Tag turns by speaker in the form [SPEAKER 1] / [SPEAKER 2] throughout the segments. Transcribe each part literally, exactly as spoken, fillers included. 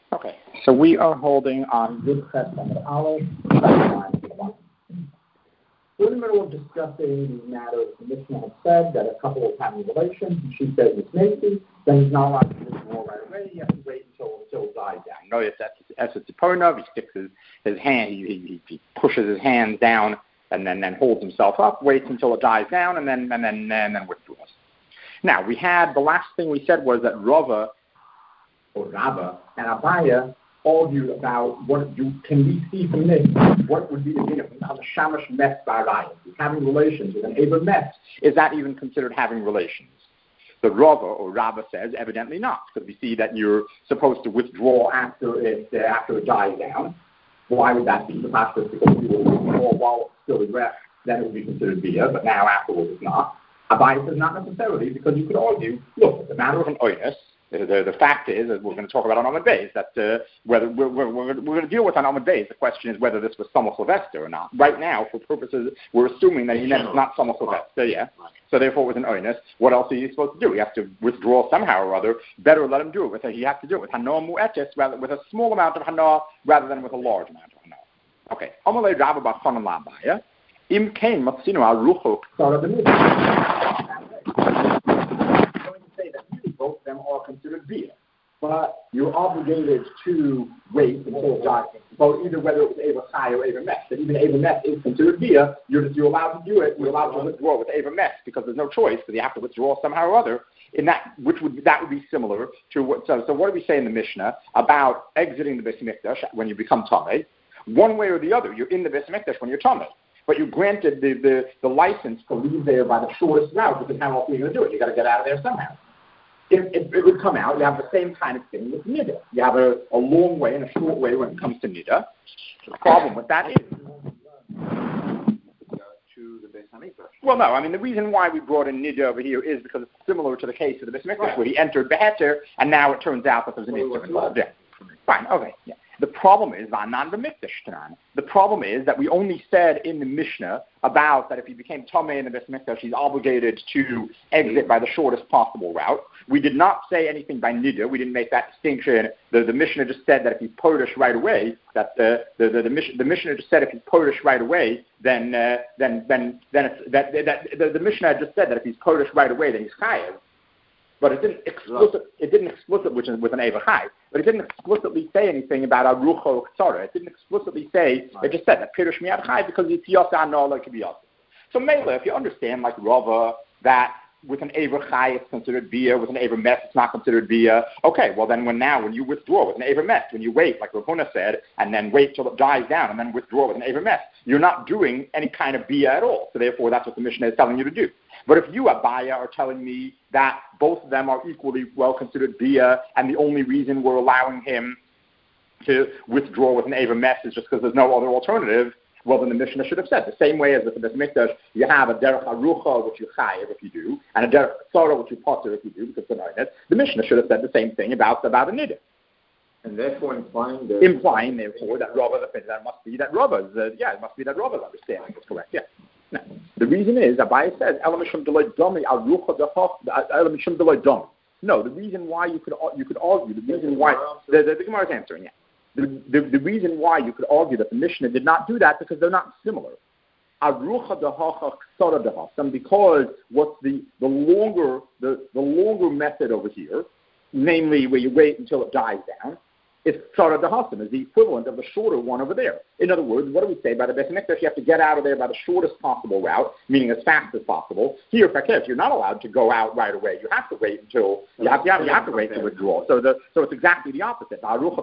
[SPEAKER 1] Okay, so we are holding on Yudches and Aleph. We're in the middle of discussing these matters. The Mishnah has said that a couple of having relations, and she says it's Macy, then he's not allowed to do more right away. You have to wait until until it dies down. No, it's Esetziponov. He sticks his, his hand, he, he, he pushes his hands down, and then, then holds himself up, waits until it dies down, and then and then and then withdraws. Now we had the last thing we said was that Rava or Rava and Abaya argued about what you can we see from this, what would be the meaning of the shamash met barayim, having relations with an Eber met. Is that even considered having relations? The Rava or Rava says evidently not, because we see that you're supposed to withdraw after it uh, after it dies down. Why would that be? The fact is because you will withdraw while it's still erect, then it would be considered bia, but now afterwards it's not. Abaya says not necessarily, because you could argue, look, it's a matter of an oinus. The, the, the fact is, as we're going to talk about on Amud Beis, that uh, whether we're, we're, we're, we're going to deal with on Amud Beis, the question is whether this was Samach Levester or not. Right now, for purposes, we're assuming that he meant not Samach Levester, yeah. So therefore, with an oinus, what else are you supposed to do? You have to withdraw somehow or other. Better let him do it with. He has to do it with hanoah mu'etes, rather with a small amount of hanoah rather than with a large amount of hanoah. Okay. Amalei Rabba Bachanan Labaya. Im kain matzinu aruchok. Both of them are considered bia, but you're obligated to wait until it dies. So either whether it was Eva Chai or Eva Mes, that even Eva Mes is considered bia, you're just, you're allowed to do it. You're allowed to withdraw with Eva Mes because there's no choice, because you have to withdraw somehow or other. In that, which would that would be similar to what? So, so what do we say in the Mishnah about exiting the Beis Mikdash when you become tamei? One way or the other, you're in the Beis Mikdash when you're tamei. But you're granted the, the, the license to leave there by the shortest route, because how else are you going to do it? You got to get out of there somehow. If it, it would come out, you have the same kind of thing with nida. You have a, a long way and a short way when it comes to nida. The problem with that is, well, no, I mean, the reason why we brought in nida over here is because it's similar to the case of the Beis Mikdash, right, where he entered Beheter, and now it turns out that there's an issue involved. Yeah. Fine, okay, yeah. The problem is, the problem is that we only said in the Mishnah about that if he became Tamei in the Beis Mikdash, he's obligated to exit by the shortest possible route. We did not say anything by Nida. We didn't make that distinction. The, the Mishnah just said that if he's Polish right away, that the the, the, the, Mishnah, the Mishnah just said if he's Polish right away, then uh, then then then it's, that, that the, the Mishnah just said that if he's Polish right away, then he's Chayev. But it didn't explicit. It didn't explicit, which is with an Eva Chai. But it didn't explicitly say anything about Arucha or Ksara. It didn't explicitly say. Right. It just said that Pirush Miyad Chai because it's Yasa no like Yasa. So Mela, if you understand like Rava that with an Eva Chai it's considered Bia, with an Eva Mes it's not considered Bia. Okay, well then when now when you withdraw with an Eva Mes, when you wait like Rav Huna said, and then wait till it dies down and then withdraw with an Eva Mes, you're not doing any kind of Bia at all. So therefore that's what the Mishnah is telling you to do. But if you, Abaya, are telling me that both of them are equally well considered bia, and the only reason we're allowing him to withdraw with an Eva Mes is just because there's no other alternative, well, then the Mishnah should have said, the same way as with the Beis Mikdash, you have a derech arucha, which you chayev if you do, and a derech tzara, which you potter if you do, because it's an the Mishnah should have said the same thing about, about a niddah.
[SPEAKER 2] And therefore implying that...
[SPEAKER 1] Implying, therefore, that Rava's opinion, that must be that Rava's, uh, yeah, it must be that Rava's understanding was correct, yeah. No. The reason is, Abai says, no, the reason why you could you could argue, the reason why, the, the, the Gemara is answering, yeah. The, the, the reason why you could argue that the Mishnah did not do that, because they're not similar. And because what's the, the longer, the, the longer method over here, namely where you wait until it dies down, it's Tzara Dehasam, is the equivalent of the shorter one over there. In other words, what do we say? By the Beis Mikdash, you have to get out of there by the shortest possible route, meaning as fast as possible. Here, Fakir, you're not allowed to go out right away. You have to wait until, you have, you have, you have to wait to withdraw. So the so it's exactly the opposite.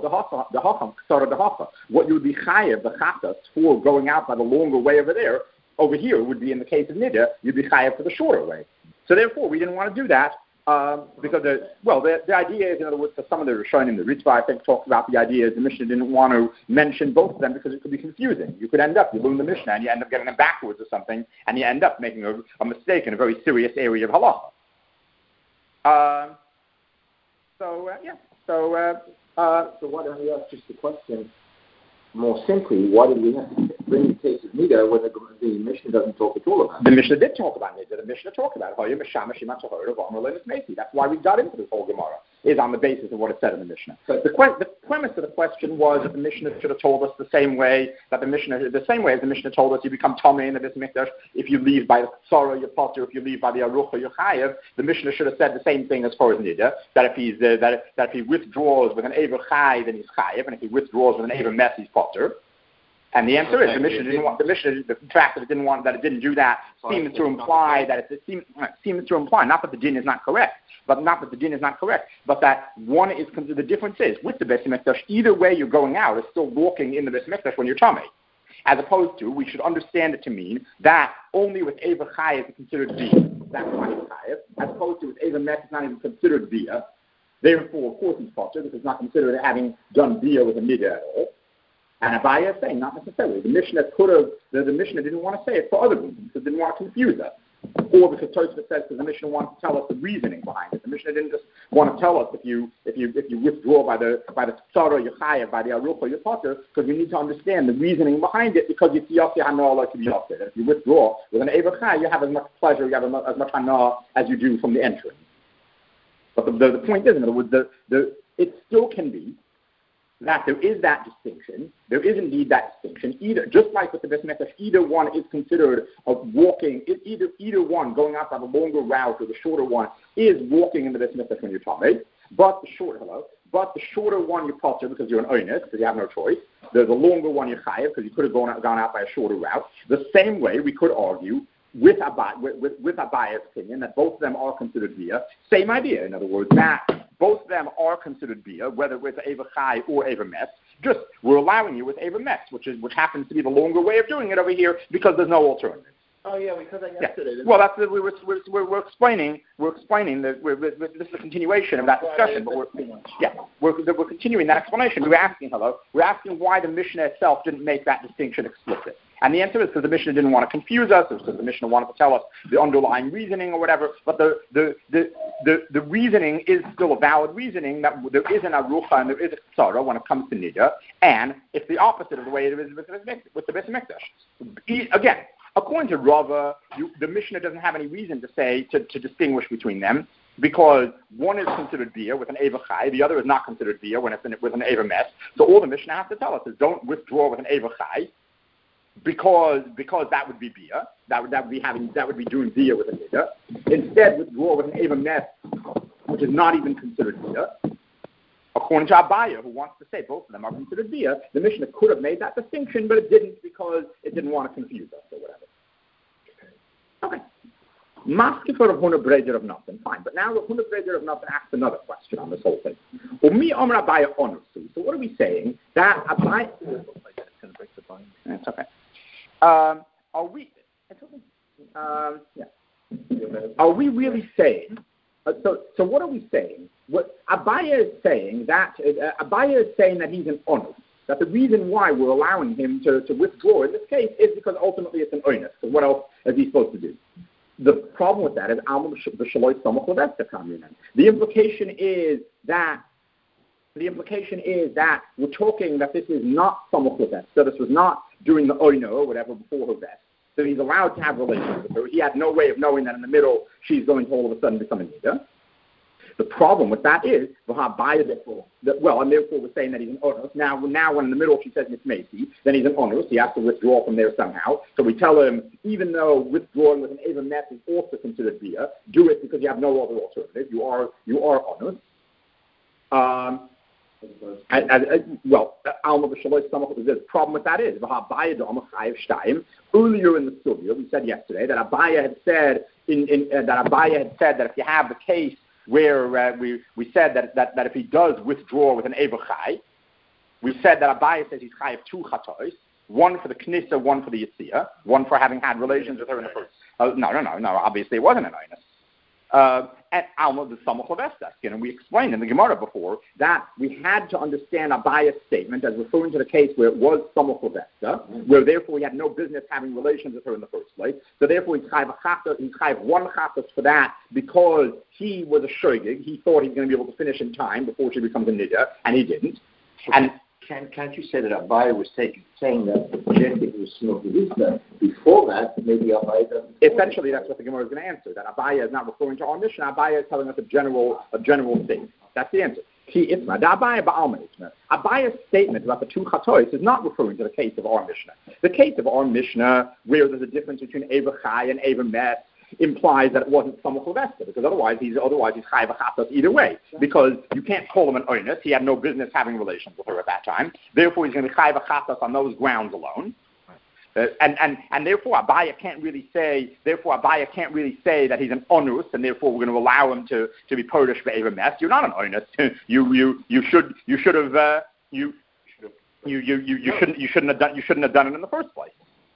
[SPEAKER 1] What you would be chayev, the chatas, for going out by the longer way over there, over here would be in the case of Nida, you'd be chayev for the shorter way. So therefore, we didn't want to do that. Um, because, the, well, the, the idea is, in other words, for some of the Rishonim, the Ritva, I think, talked about the idea is the Mishnah didn't want to mention both of them because it could be confusing. You could end up, you learn the Mishnah, and you end up getting them backwards or something, and you end up making a, a mistake in a very serious area of halacha. Uh, so, uh, yeah. So, uh, uh,
[SPEAKER 2] so why don't we ask just the question more simply, why did we have to bring the case of Nida when the, the Mishnah doesn't talk at all about it?
[SPEAKER 1] The Mishnah did talk about Nida. The Mishnah talked about it. That's why we got into this whole Gemara, is on the basis of what it said in the Mishnah. So the, que- the premise of the question was that the Mishnah should have told us the same way that the Mishnah, the same way as the Mishnah told us you become Tomei in the Beis Mikdash if you leave by the Tzara, you're Potter, if you leave by the Arucha, you're Chayev. The Mishnah should have said the same thing as far as Nida, that if he's uh, that, that if he withdraws with an Ever Chai, then he's Chayev, and if he withdraws with an Ever Mes, he's Potter. And the answer okay. is the Mishnah didn't want the Mishnah. The fact that it didn't want that it didn't do that seems to imply that it, it seems seems to imply not that the din is not correct, but not that the din is not correct, but that one is the difference is with the Beis Mikdash. Either way, you're going out is still walking in the Beis Mikdash when you're Tomei. As opposed to, we should understand it to mean that only with Ever Chai is it considered Via. That's why it's Chayev. As opposed to with Ever Mes, it's not even considered Via. Therefore, of course, he's Potter because it's not considered having done Via with a Nida at all. And Abaya is saying, not necessarily. The Mishnah could have, the, the Mishnah didn't want to say it for other reasons, because it didn't want to confuse us. Or because Tosfos says because the Mishnah wants to tell us the reasoning behind it. The Mishnah didn't just want to tell us if you if you if you withdraw by the by the Tzara, you're Chayev, by the Arucha, you're Potter, because you need to understand the reasoning behind it, because it's Yossi Hana like to be Yossi. If you withdraw with an Ever Chai, you have as much pleasure, you have as much Hana as you do from the entrance. But the, the, the point is, in other words, the, the, it still can be that there is that distinction. There is indeed that distinction. Either, just like with the Beis Mikdash, either one is considered of walking. Either either one going out by the longer route or the shorter one is walking in the Beis Mikdash when you're Tomei. But the short hello. But the shorter one you're Potter because you're an Oinus, because you have no choice. There's a longer one you're Chayev because you could have gone out, gone out by a shorter route. The same way we could argue with Abai, with, with, with Abaya's opinion that both of them are considered Bia. Same idea, in other words, that both of them are considered Bia, whether with Ever Chai or Ever Mes. Just we're allowing you with Ever Mes, which is which happens to be the longer way of doing it over here because there's no alternative.
[SPEAKER 2] Oh yeah, we said that yesterday.
[SPEAKER 1] Yeah. Well, that's the, we were, we're, we're, we're explaining. We're explaining that we're, we're, this is a continuation of that discussion. But we're yeah, we're, we're continuing that explanation. We were asking, hello, we're asking why the Mishnah itself didn't make that distinction explicit. And the answer is because the Mishnah didn't want to confuse us. It was because the Mishnah wanted to tell us the underlying reasoning or whatever. But the the, the, the, the reasoning is still a valid reasoning that there is an Arucha and there is a Tzara when it comes to Nida. And it's the opposite of the way it is with, with the Beis Mikdash. Again, according to Rava, you, the Mishnah doesn't have any reason to say, to, to distinguish between them, because one is considered Bia with an Ever Chai, the other is not considered Bia when it's in, with an Ever Mes. So all the Mishnah has to tell us is don't withdraw with an Ever Chai, because because that would be Bia. That would that would be having that would be doing Bia with a Nida. Instead, withdraw with an Ever Mes, which is not even considered Bia. According to Abaya, who wants to say both of them are considered Bia, the Mishnah could have made that distinction, but it didn't because it didn't want to confuse us or whatever. Okay. Maske for Rav Huna Breder of nothing, fine. But now Rav Huna Breder of nothing asks another question on this whole thing. Umi Amar Abaya Onusu. So what are we saying? That Abaya... It's okay. Um, are we... It's okay. Um, yeah. Are we really saying... Uh, so, so what are we saying? What Abaya is saying that uh, Abaya is saying that he's an onus. That the reason why we're allowing him to, to withdraw in this case is because ultimately it's an onus. Because what else is he supposed to do? The problem with that is the implication is that the implication is that we're talking that this is not Samach Leves. So this was not during the Oino or whatever before her vest. So he's allowed to have relations with her. He had no way of knowing that in the middle she's going to all of a sudden become a Nida. The problem with that is, well, and therefore we're saying that he's an onus. Now, now when in the middle she says it's Macy, then he's an onus. He has to withdraw from there somehow. So we tell him, even though withdrawing with an Ever Mes is also considered Bia, do it because you have no other alternative. You are you are onus. Um, and, and, and, well, the problem with that is, earlier in the Sugya, we said yesterday that Abaya had said in, in uh, that Abaya had said that if you have the case where uh, we, we said that, that, that if he does withdraw with an Ever Chai, we said that Abaya says he's Chai of two Chatois, one for the Knissa, one for the Yitzia, one for having had relations with her in the first. Uh, no, no, no, no, obviously it wasn't an Einus. Uh, and Alma the Samach Leves, and we explained in the Gemara before that we had to understand Abaya's statement as referring to the case where it was Samach Leves, where therefore he had no business having relations with her in the first place. So therefore he's chayav one chatas for that because he was a shogeg. He thought he was going to be able to finish in time before she becomes a nida, and he didn't. And
[SPEAKER 2] Can, can't you say that Abaya was taking, saying that the projecting was Snow before that, maybe Abaya doesn't...
[SPEAKER 1] Essentially, that's what the Gemara is going to answer, that Abaya is not referring to our mission. Abaya is telling us a general a general thing. That's the answer. Abaya's statement about the two chatois is not referring to the case of our Mishnah. The case of our Mishnah, where there's a difference between Eva Chai and Eva Mes, implies that it wasn't Samach Levesta, because otherwise he's otherwise he's Chai V'chatos either way, because you can't call him an Oinus. He had no business having relations with her at that time. Therefore, he's going to be Chai V'chatos on those grounds alone. Uh, and, and, and therefore Abaya can't really say therefore Abaya can't really say that he's an onus, and therefore we're going to allow him to, to be Polish for Eva Mes. You're not an onus. you you you should you should have uh, you, you you you you shouldn't you shouldn't have done you shouldn't have done it in the first place.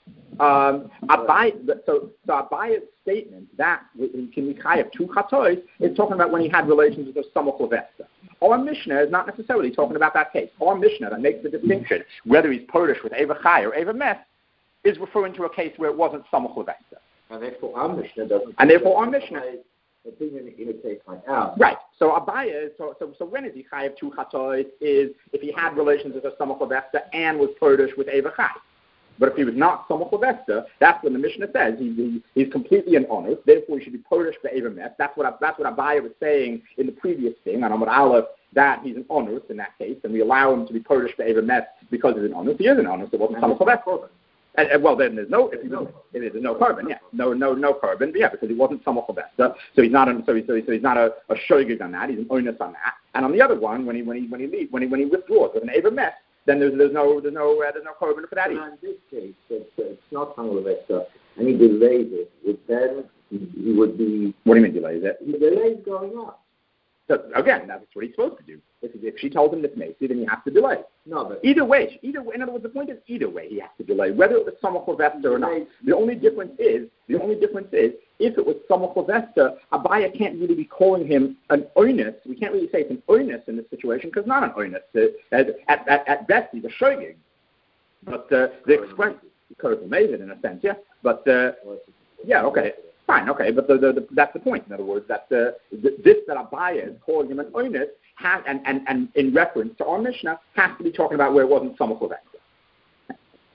[SPEAKER 1] Um, Abaya, so so Abaya's statement that he can be chayav two chatois is talking about when he had relations with a Samach Levesta. Our Mishnah is not necessarily talking about that case. Our Mishnah that makes the distinction whether he's Polish with Eva Chai or Eva Mes is referring to a case where it wasn't Samach Levesta.
[SPEAKER 2] And therefore our Mishnah doesn't.
[SPEAKER 1] And therefore our Mishnah.
[SPEAKER 2] Opinion in a case like ours.
[SPEAKER 1] Right. So Abaya, so, so, so when is he chayav two chatois is if he had relations with a Samach Levesta and was Polish with Eva Chai. But if he was not Samach Levesta, that's when the Mishnah says he, he, he's completely an honor, therefore he should be Polish for Eva Mes. That's what, that's what Abaya was saying in the previous thing, on Amud Aleph, that he's an honor in that case, and we allow him to be Polish for Eva Mes because he's an honor. He is an honor, so it wasn't Samach Levesta. And, and, well, then there's no, if, no, if there's no carbon, yeah, no, no, no carbon, but yeah, because he wasn't Samach Levesta, so he's not, a, so, he, so, he, so he's not a, a shogeg on that. He's an onus on that. And on the other one, when he when he when he leaves, when he when he withdraws with an Eva Mes, then there's there's no there's no uh, there's no carbon for that.
[SPEAKER 2] Either. In this case, it's, uh, it's not Samach Levesta, and he delays it. Would then he, he would be.
[SPEAKER 1] What do you mean delays it?
[SPEAKER 2] He delays going up.
[SPEAKER 1] So again, that's what he's supposed to do. If, if she told him this Macy, then he has to delay.
[SPEAKER 2] No, but
[SPEAKER 1] either way, either way. In other words, the point is either way he has to delay, whether it was Samach Levesta or not. The only difference is the only difference is if it was Samach Levesta, Abaya can't really be calling him an onus. We can't really say it's an onus in this situation because not an onus. At, at, at, at best, he's a shogeg. But uh, the expression is amazing in a sense, yeah. But uh, yeah, okay. Fine, okay, but the, the, the, that's the point. In other words, that uh, this that Abaya is calling him an onus, has, and, and, and in reference to our Mishnah, has to be talking about where it wasn't Samach Levesta.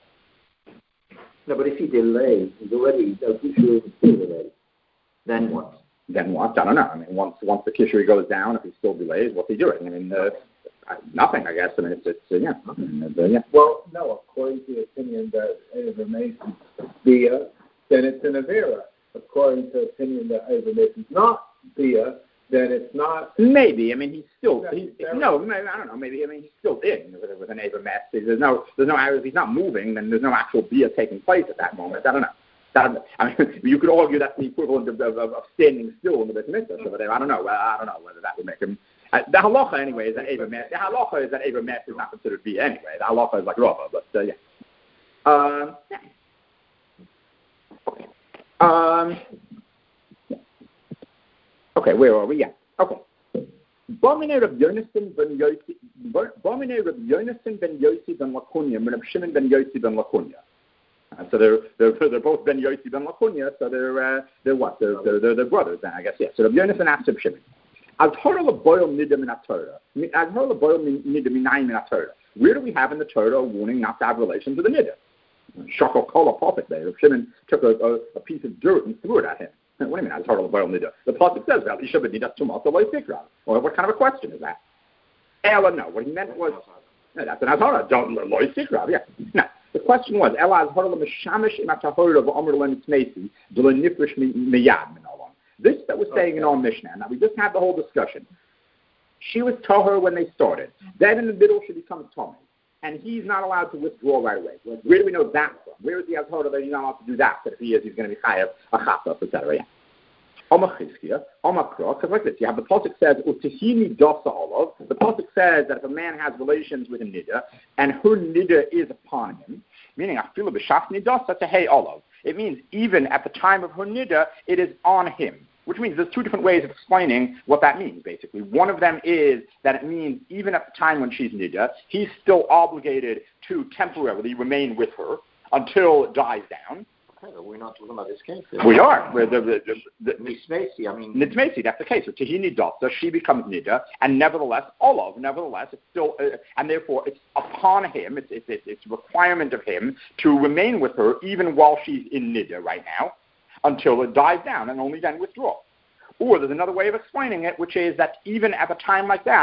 [SPEAKER 2] No, but if he delays, he's already no Kishuri is still delayed. Then what?
[SPEAKER 1] Then what? I don't know. I mean, once once the Kishuri goes down, if he still delays, what's he doing? I mean, uh, nothing. I guess. I mean, it's, it's uh, yeah, nothing. Uh, yeah.
[SPEAKER 3] Well, no. According to the opinion that Eva Mason's Bia, then it's an Avera. According to the opinion that Eva Mason's not Bia, then it's not.
[SPEAKER 1] Maybe. I mean, he's still. He's, no, maybe, I don't know. Maybe. I mean, he's still in with, with an Eva Mes. There's no. There's no. If he's not moving, then there's no actual Bia taking place at that moment. I don't know. That, I mean, you could argue that's the equivalent of, of, of standing still in the Beit Mitzvah. So, I don't know. I don't know whether that would make him. Uh, the halacha anyway is that Eva Mes. The halacha is that Eva Mes is not considered Bia anyway. The halacha is like Rava, but uh, yeah. Um. Yeah. Okay. Um. Yeah. Okay, where are we? Yeah. Okay. Bomine Reb Yonason ben Yossi, Bomine Reb Yonason ben Yossi ben Lakunya, Reb Shimon ben Yossi ben Lakunya. Uh, so they're they're they're both ben Yossi ben Lakunya. So they're uh, they're what? They're they're they're, they're brothers then, I guess. Yeah. So Reb Yonason asked Reb Shimon, "As Torah leboil nida min Torah, as Torah leboil nida minayim min Torah. Where do we have in the Torah a warning not to have relations with a nida?" Shakal kol a prophet there. Reb Shimon took a, a, a piece of dirt and threw it at him. What do you mean? I told the nida. The pasuk says that Isha b'nidas tumas loy tikra. Or what kind of a question is that? Ella, no. What he meant was no, that's an azhara. Don't loy tikra. Yeah. No. The question was Ella azhara l'mishamish im atahora v'omer l'nitzmesi d'lo nifrish miyad min olam. This that was saying in our Mishnah. Now we just had the whole discussion. She was tahor when they started. Then in the middle she becomes tomei. And he's not allowed to withdraw right away. Where do we know that from? Where is the Azhara that he's not allowed to do that? That if he is, he's going to be chayav, a chatas, et cetera. Yeah. Oma chizkiya, oma krok, because like this, you have the pasuk says, utihini dosa olav. The pasuk says that if a man has relations with a nida, and her nida is upon him, meaning afilu b'shas nidasa tehei olav. It means even at the time of her nida, it is on him. Which means there's two different ways of explaining what that means, basically. One of them is that it means even at the time when she's nida, he's still obligated to temporarily remain with her until it dies down.
[SPEAKER 2] Okay, but we're not talking about this case.
[SPEAKER 1] We are. We're the, the, the, the,
[SPEAKER 2] Nitzmesi, I mean...
[SPEAKER 1] Nitzmesi, that's the case. So Tehini Dotsa, she becomes nida, and nevertheless, Olav, nevertheless, it's still, uh, and therefore it's upon him, it's, it's, it's, it's a requirement of him to remain with her even while she's in nida right now, until it dies down, and only then withdraw. Or there's another way of explaining it, which is that even at a time like that,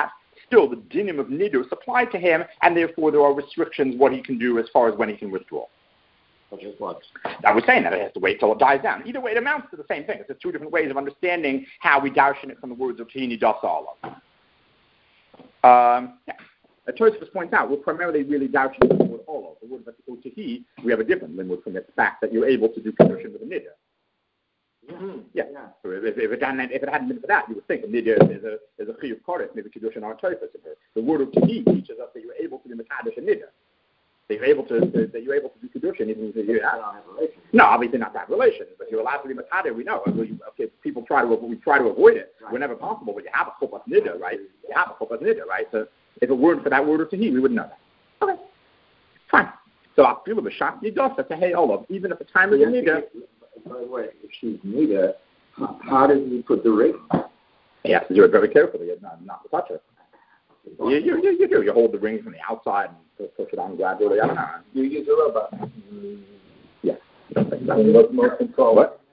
[SPEAKER 1] still the dinim of nidus apply to him, and therefore there are restrictions what he can do as far as when he can withdraw.
[SPEAKER 2] Which is what?
[SPEAKER 1] I was saying that it has to wait till it dies down. Either way, it amounts to the same thing. It's just two different ways of understanding how we darshan it from the words of Tehini Dasa Allah. Um, yeah. Tosfos points out, we're primarily really darshan the word Allah. The word Tehi, we have a different limud from the fact that you're able to do kedushin with a nidya.
[SPEAKER 2] Mm-hmm.
[SPEAKER 1] Yeah. yeah. So if, if, it hadn't, if it hadn't been for that, you would think a nidya is a is a chiyuv kares, maybe kedushin on Tosfos. The word of Tehi teaches us that you're able to do mekadosh and nidya. That you're able to, to that you're able to do kedushin even if you have no, obviously not that relation, but you're allowed to be mekadosh. We know. Okay, people try to we try to avoid it right. whenever possible, but you have a chuppah nidya, right? You have a chuppah nidya, right? So if it weren't for that word of Tehi, we wouldn't know that. Okay, fine. So I feel a b'shak nidosa to hey olav, even at the time of the nidya.
[SPEAKER 2] By the way, if she's nidya, how, how does he put the ring?
[SPEAKER 1] You have to do it very carefully, not not to touch her. You, you, you, you do. You hold the ring from the outside and push it on gradually. I don't know.
[SPEAKER 3] You use a rubber.
[SPEAKER 1] Mm, yeah.
[SPEAKER 3] What more control?
[SPEAKER 1] What?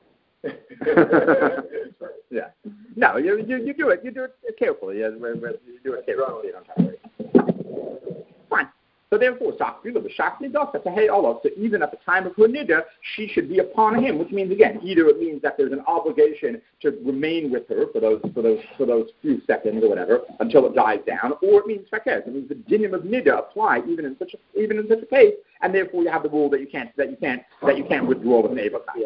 [SPEAKER 1] yeah. No, you, you you do it. You do it carefully. You do it carefully. You don't have to worry. Fine. So therefore, so even at the time of her niddah, she should be upon him, which means again, either it means that there's an obligation to remain with her for those for those for those few seconds or whatever until it dies down, or it means fakez. It means the dinim of niddah apply even in such a, even in such a case, and therefore you have the rule that you can't that you can't that you can't withdraw with an eva. Yeah,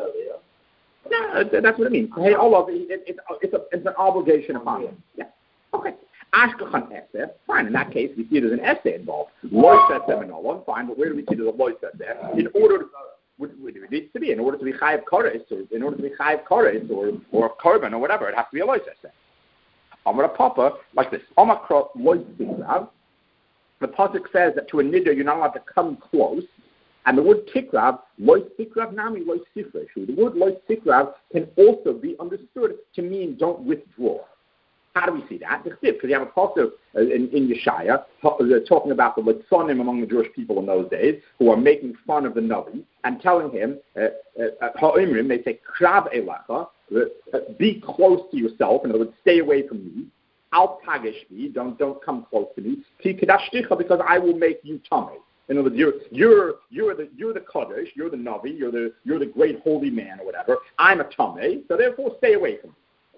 [SPEAKER 1] yeah. No, that's what it means. Hey, all of it, it, it's it's a it's an obligation upon him. Yeah. Okay. Ashkachan essay, fine. In that case, we see there's an essay involved. Loy sesem and all, fine. But where do we see there's a loy there? In order, to, what, what it needs to be in order to be chayav koris, or in order to be chayav koris, or or korban or whatever, it has to be a loy sesem. Amar papa like this. Amar loy tikrav. The pasuk says that to a niddah you're not allowed to come close. And the word tikrav, loy tikrav nami loy sifreshu. The word loy tikrav can also be understood to mean don't withdraw. How do we see that? Because you have a pasuk in, in Yeshaya talking about the Litzonim among the Jewish people in those days who are making fun of the Navi and telling him, Ha'imrim, they say, Krav Elecha, be close to yourself, in other words, stay away from me. Al Tagish me, don't, don't come close to me. Ki Kedashticha, because I will make you tummy. In other words, you're you're you're the you're the Kaddish, you're the Navi, you're the you're the great holy man or whatever. I'm a tummy, so therefore stay away from me.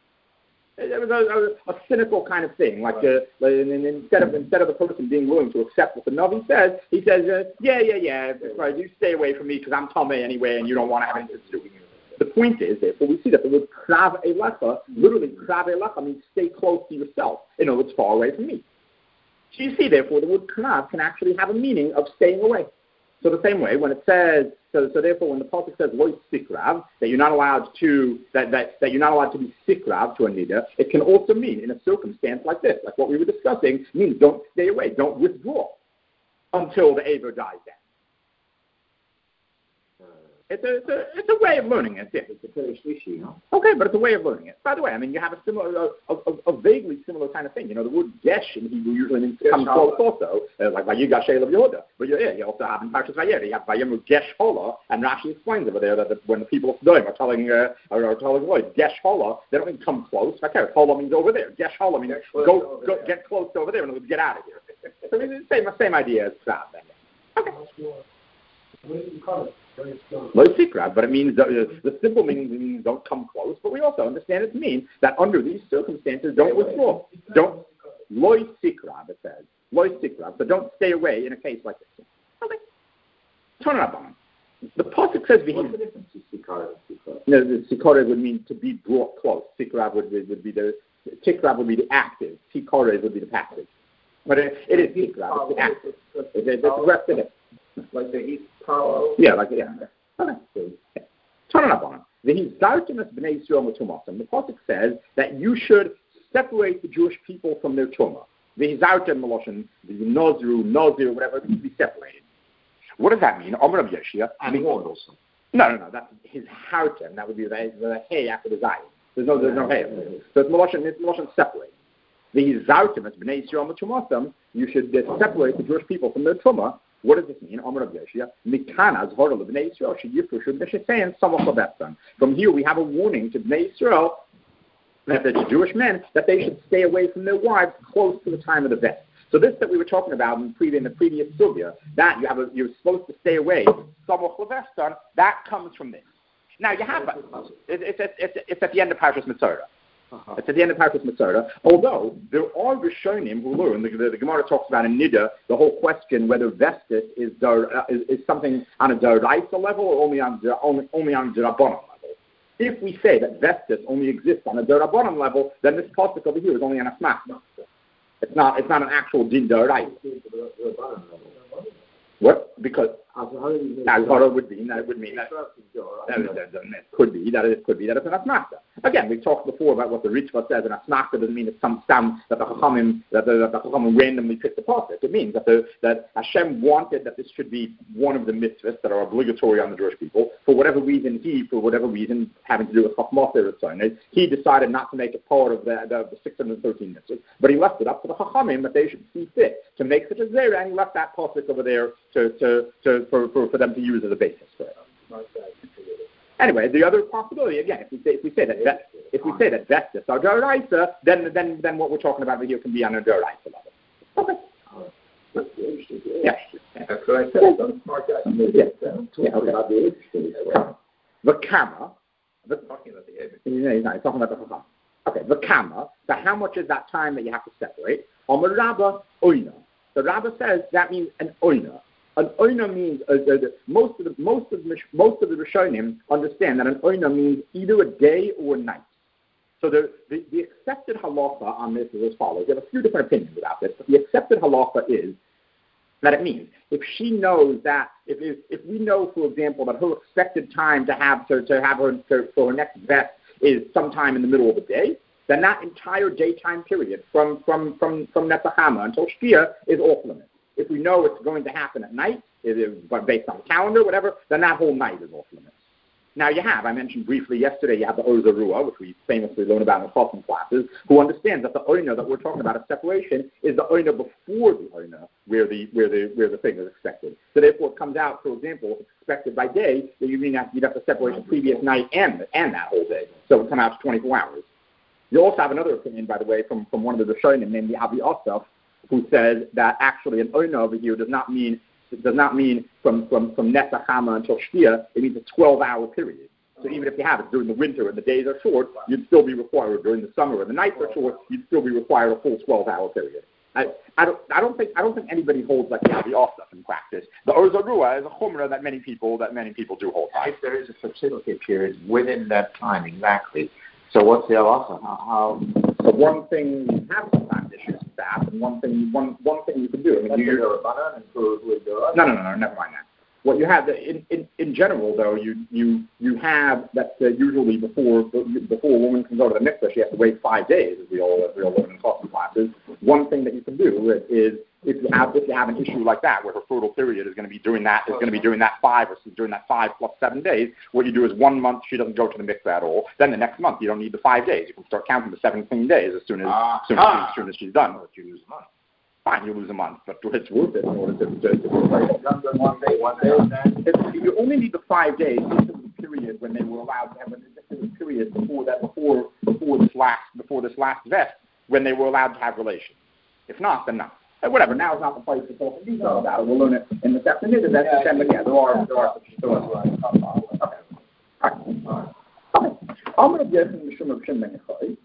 [SPEAKER 1] It was a, a, a cynical kind of thing. Like uh, instead of instead of the person being willing to accept what the Navi says, he says, uh, "Yeah, yeah, yeah, right. You stay away from me because I'm Tomei anyway, and you don't want to have anything to do with me." The point is, therefore, we see that the word "krav elecha," literally "krav elecha" means stay close to yourself. In other words, far away from me. So you see, therefore, the word "krav" can actually have a meaning of staying away. So the same way, when it says, so, so therefore, when the pasuk says "loy sikrav," that you're not allowed to that, that, that you're not allowed to be sikrav to a niddah, it can also mean in a circumstance like this, like what we were discussing, means don't stay away, don't withdraw until the aver dies down. It's a, it's a it's a way of learning it. Yeah.
[SPEAKER 2] It's a very issue, no?
[SPEAKER 1] Okay, but it's a way of learning it. By the way, I mean you have a similar, a, a, a vaguely similar kind of thing. You know, the word gesh in Hebrew usually means comes close also, uh, like Vayigash Elav Yehuda. But yeah, you also have in Parshas Vayera, you have Vayemu Gesh Hola, and Rashi explains over there that the, when the people of Sodom are telling uh, are, are telling Lloyd Gesh Hola, they don't mean come close. Okay, Hola means over there. Gesh Hola means go go there. Get close over there, and get out of here. So I mean, it's the same same idea as Krav. Okay. Low secret, but it means uh, the simple meaning means don't come close. But we also understand it to mean that under these circumstances, don't withdraw. Don't loy sikra. It says loy sikra. So don't stay away in a case like this. Okay. Turn it up on. The pasuk says
[SPEAKER 2] what's the difference between sikara and sikra?
[SPEAKER 1] No, the sikara would mean to be brought close. Sikra would be, would be the tikra would be the active. Sikara would be the passive. But it, it is sikra. It's the active. It's, it's the rest of it.
[SPEAKER 3] Like the East Palo?
[SPEAKER 1] Yeah, like, yeah. Okay. Yeah. Turn it up on him. The Hizartimus B'nai Yisrael M'tumasam. The pasuk says that you should separate the Jewish people from their tumah. The Hizartim Meloshin, the Nozru, Nozir, whatever, it needs to be separated. What does that mean? Amar Rav Yeshia.
[SPEAKER 2] And warned also.
[SPEAKER 1] No, no, no. That's his hartim. That would be the, the hay after the zayin. There's no, there's no hay. So it's Meloshin, it's Meloshin separate. The Hizartimus B'nai Yisrael M'tumasam. You should uh, separate the Jewish people from their tumah. What does this mean? From here we have a warning to Bnei Yisrael that the Jewish men, that they should stay away from their wives close to the time of the vet. So this that we were talking about in, pre- in the previous sugya, that you have a, you're supposed to stay away, that comes from this. Now you have it, it's, it's, it's, it's at the end of Parshas Mitzorah. Uh-huh. It's at the end of Parshas Mitzorah. Although there are Rishonim who learn, the, the, the Gemara talks about in Nida, the whole question whether Vestis is, uh, is, is something on a Daraisa level or only on only, only on Darabonim level. If we say that Vestis only exists on a Darabonim level, then this pasuk over here is only on a Smachna. It's not. It's not an actual Din Daraisa. What? Because Azhara would mean that it would mean that, that, that, that it could be that it could be that it's an asmachta. Again, we talked before about what the Ritva says. An asmachta doesn't mean it's some stam that the Chachamim that the, that the Chachamim randomly picked the pasuk. It means that the that Hashem wanted that this should be one of the mitzvahs that are obligatory on the Jewish people. For whatever reason, he, for whatever reason, having to do with Chachmah Eretzonis, he decided not to make it part of the, the, the six hundred thirteen mitzvahs, but he left it up to the Chachamim that they should see fit to make such a zera, and he left that pasuk over there to to to for, for, for them to use as a basis for it. Anyway, the other possibility, again, if we say if we say that if we say that vestis are deraisa, then then then what we're talking about here can be on a deraisa level. Okay. Yeah.
[SPEAKER 3] That's what I said. Don't smart guys.
[SPEAKER 1] Yeah. Yeah. Okay. The kama. The talking about the age. Yeah, he's not. He's talking about the chacham. Okay. The kama. So how much is that time that you have to separate? On the Rabbah oina. The Rabbah says that means an oina. An oina means uh, the, the, most of the most of the, most of the Rishonim understand that an oina means either a day or a night. So the, the, the accepted halacha on this is as follows. There are a few different opinions about this, but the accepted halacha is that it means if she knows that if if, if we know, for example, that her expected time to have to, to have her to, for her next vet is sometime in the middle of the day, then that entire daytime period from from from from Netzachama until Shkia is off limits. If we know it's going to happen at night, but based on the calendar, whatever, then that whole night is off limits. Now you have, I mentioned briefly yesterday, you have the Ozer Ruah, which we famously learn about in Chosson classes, who understands that the Oina that we're talking about, a separation, is the Oina before the Oina, where the where the where the thing is expected. So therefore, it comes out, for example, if it's expected by day, then you mean that you'd have to separate the previous night and and that whole day, so it would come out to twenty-four hours. You also have another opinion, by the way, from, from one of the Rishonim named the Avi Asaf, who says that actually an oina over here does not mean does not mean from from from Netzachama until Shkia. It means a twelve-hour period. So even if you have it during the winter and the days are short, you'd still be required during the summer and the nights are short. You'd still be required a full twelve-hour period. I, I don't I don't think I don't think anybody holds like the Avi Asaf in practice. The Ozer Ruah is a chumrah that many people that many people do hold.
[SPEAKER 2] If there is a fertility period within that time exactly. So what's the halacha? How, how?
[SPEAKER 1] So one thing you have sometimes issues with that, and one thing one one thing you can do. I mean, you
[SPEAKER 2] no, no,
[SPEAKER 1] no, no, no, never mind that. What you have in, in, in general, though, you you you have that uh, usually before before a woman can go to the mikveh, she has to wait five days, as we all as we all learn in Chosson classes. One thing that you can do is, is if you have if you have an issue like that, where her fertile period is going to be during that is going to be during that five or during that five plus seven days. What you do is one month she doesn't go to the mikveh at all. Then the next month you don't need the five days. You can start counting the seventeen days as soon as ah, soon, ah. as, as soon as she's done. But you lose a month. Fine, you lose a month, but it's worth it in order to. to, to, to
[SPEAKER 2] one day, one day.
[SPEAKER 1] If you only need the five days. This is the period when they were allowed to have. This is the period before that, before before this last before this last vest, when they were allowed to have relations. If not, then not. Whatever. Now is not the place to talk in detail about it. We'll learn it in this afternoon. That's yeah, the yeah, there are there are there are. Okay. All right. Okay. I'm going to get into the Shum of Shem Menachai.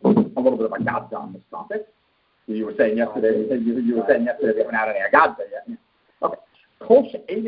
[SPEAKER 1] A little bit of a gadda on this topic. You were saying yesterday. You, you were saying yesterday they haven't had any gadda yet. Okay. So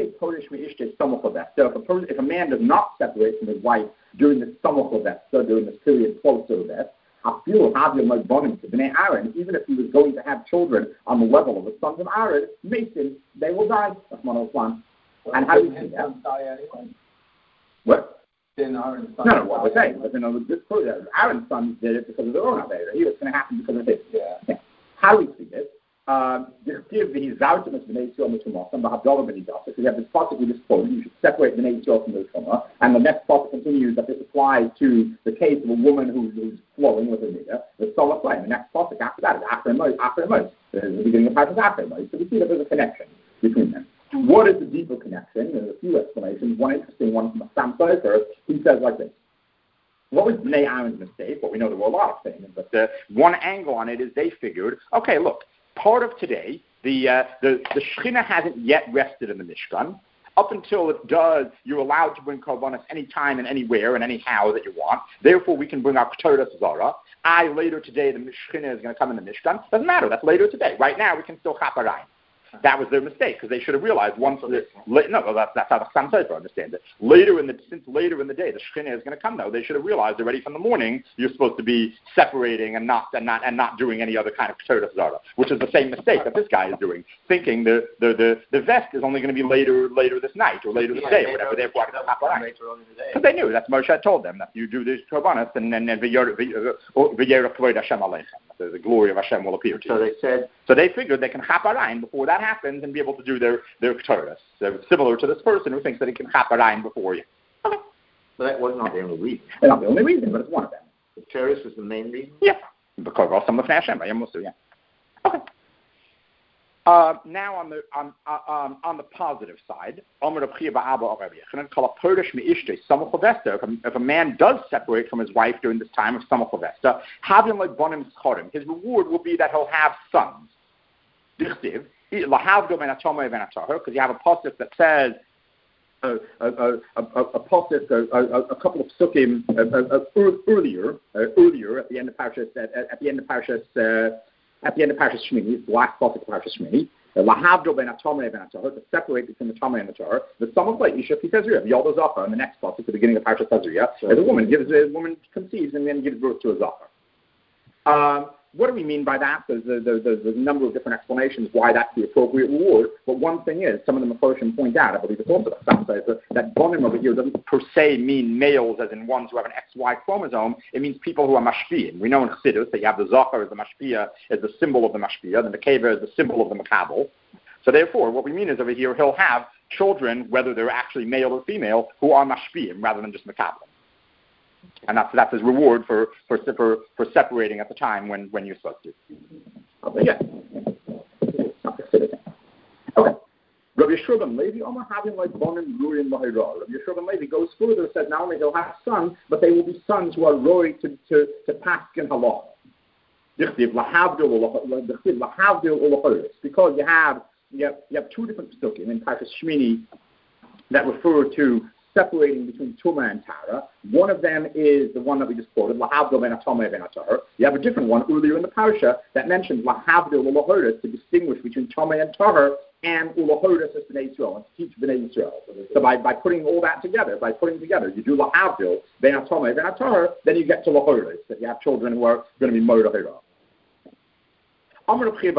[SPEAKER 1] if a, person, if a man does not separate from his wife during the summer of that, so during this period close to that, I feel having like bonim to Bnei Aaron, even if he was going to have children on the level of the sons of Aaron, Mason, they will die. That's one of one. And how do we see that? Die anyway? What?
[SPEAKER 3] Then Aaron's son.
[SPEAKER 1] No, no, what we're saying, but you know, this Aaron's sons did it because of their own Aveda. Here it's going to happen because of his.
[SPEAKER 3] Yeah.
[SPEAKER 1] yeah. How do we see this? Um, give the Zautimus Bnei Yisrael Mitzvah, and the Havdalah Bnei Yisrael. If you have this pasuk we just quoted, you should separate Bnei Yisrael from the Mitzvah. And the next pasuk continues that this applies to the case of a woman who's, who's flowing with a nigger. The solar flame. The next pasuk after that is after Mos. After Mos, the beginning of Parshas after Mos. So we see that there's a connection between them. What is the deeper connection? There's a few explanations. One interesting one from Sam Sofer. He says like this: what was Bnei Aaron's mistake? What We know there were a lot of things, but uh, one angle on it is they figured, okay, look, part of today, the uh, the the Shechina hasn't yet rested in the Mishkan. Up until it does, you're allowed to bring korbanos anytime and anywhere and anyhow that you want. Therefore, we can bring our Keteras Zara. I, later today, the Shechina is going to come in the Mishkan. Doesn't matter. That's later today. Right now, we can still chaparayim. That was their mistake, because they should have realized once the, la- no, well, that's, that's how the Chassam Sofer understands it. Later in the, since later in the day, the Shekhinah is going to come now. They should have realized already from the morning, you're supposed to be separating and not, and not, and not doing any other kind of Keteras Zara, which is the same mistake that this guy is doing, thinking the, the, the, the vest is only going to be later, later this night, or later this yeah, day, or whatever. Therefore, because they knew, that's Moshe had told them, that you do these korbanos, and then v'yera kavod Hashem aleichem. The, the glory of Hashem will appear to
[SPEAKER 2] so
[SPEAKER 1] you.
[SPEAKER 2] So they said.
[SPEAKER 1] So they figured they can chaparayim before that happens and be able to do their their keteras. So similar to this person who thinks that he can chaparayim before you. Okay.
[SPEAKER 2] But that was not the only reason.
[SPEAKER 1] It's not the only reason, but it's one of them.
[SPEAKER 2] The keteras was the main reason.
[SPEAKER 1] Yeah. Because of some of Hashem, I almost do. Yeah. Okay. Uh, now on the on uh, um, on the positive side, if a, if a man does separate from his wife during this time of Samach Levesta, his reward will be that he'll have sons. Because you have a pasuk that says a a a, a, a pasuk a, a, a couple of psukim uh, uh, earlier uh, earlier at the end of Parshas at, at the end of Parshas. Uh, At the end of Parshas Shmini, it's the last pasuk of Parshas Shmini. Lahavdo ben atomei ben atomei, to separate between the tamei and the tar. The sum of like Isha Pitazriya, Yalda Zachar, in the next pasuk, at the beginning of Parshas Tazriya, as a woman gives, a woman conceives and then gives birth to a Zachar. Um, what do we mean by that? There's a, there's, there's a number of different explanations why that's the appropriate reward. But one thing is, some of the Mefarshim point out, I believe it's also that that bonim over here doesn't per se mean males, as in ones who have an X Y chromosome. It means people who are mashpiyim. We know in Chassidus that you have the Zachar as the mashpiyah, as the symbol of the mashpiyah, the Mekeva is the symbol of the Makabel. So therefore, what we mean is over here, he'll have children, whether they're actually male or female, who are mashpiyim rather than just Makabel. And that's that's his reward for for for, for separating at the time when, when you're supposed to. Okay, yeah. Okay. Rabbi Yeshua ben Levi, Omar having like bonim ruin lahira. Rabbi Yeshua ben Levi goes further, says not only they'll have sons, but they will be sons who are roy to to to paskin halach. Because you have you have you have two different psukim in Parshas Shmini that refer to separating between Tumah and Tara. One of them is the one that we just quoted, Lahavdo ben Atomeh ben Atar. You have a different one earlier in the Parsha that mentions Lahavdo Ulahoris to distinguish between Tomeh and Tar and Ulahoris as Bnei Yisrael, and to teach Bnei Yisrael. So by, by putting all that together, by putting together, you do Lahavdo ben Atomeh ben Atar, then you get to Lahoris, that you have children who are going to be Moed Ahira. Here's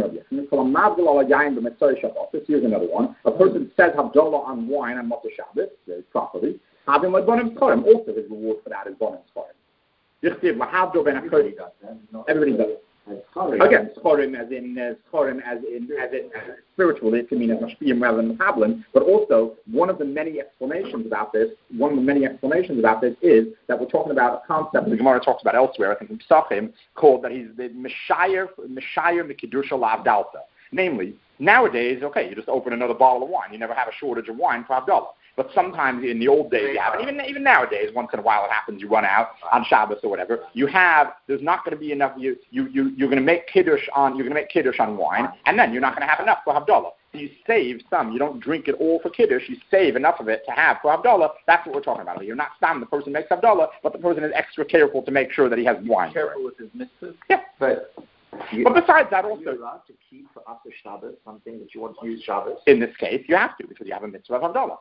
[SPEAKER 1] another one. A person says Havdalah on wine on Motzei Shabbos, very properly. Having like Bonim Skorim, also his reward for that is Bonim Skorim. Everybody does it. Again, Skorim as in uh, Skorim as in as in as spiritually, it can mean as Mashpiyim rather than Hablan. But also, one of the many explanations about this, one of the many explanations about this is that we're talking about a concept that the Gemara talks about elsewhere, I think in Pesachim, called that he's the Meshayer Meshayer Mikidusha Lavdalta. Namely, nowadays, okay, you just open another bottle of wine. You never have a shortage of wine for Havdalah. But sometimes in the old days you have, and even even nowadays, once in a while it happens, you run out on Shabbos or whatever. You have, there's not going to be enough. You you you you're going to make kiddush on you're going to make kiddush on wine, and then you're not going to have enough for Havdalah. So you save some. You don't drink it all for kiddush. You save enough of it to have for Havdalah. That's what we're talking about. You're not stam the person makes Havdalah, but the person is extra careful to make sure that he has wine.
[SPEAKER 2] Careful with his mitzvahs.
[SPEAKER 1] Yeah,
[SPEAKER 2] but. You,
[SPEAKER 1] but besides that, also,
[SPEAKER 2] are you allowed to keep for after Shabbos something that you want to use Shabbos?
[SPEAKER 1] In this case, you have to because you have a mitzvah of Havdalah.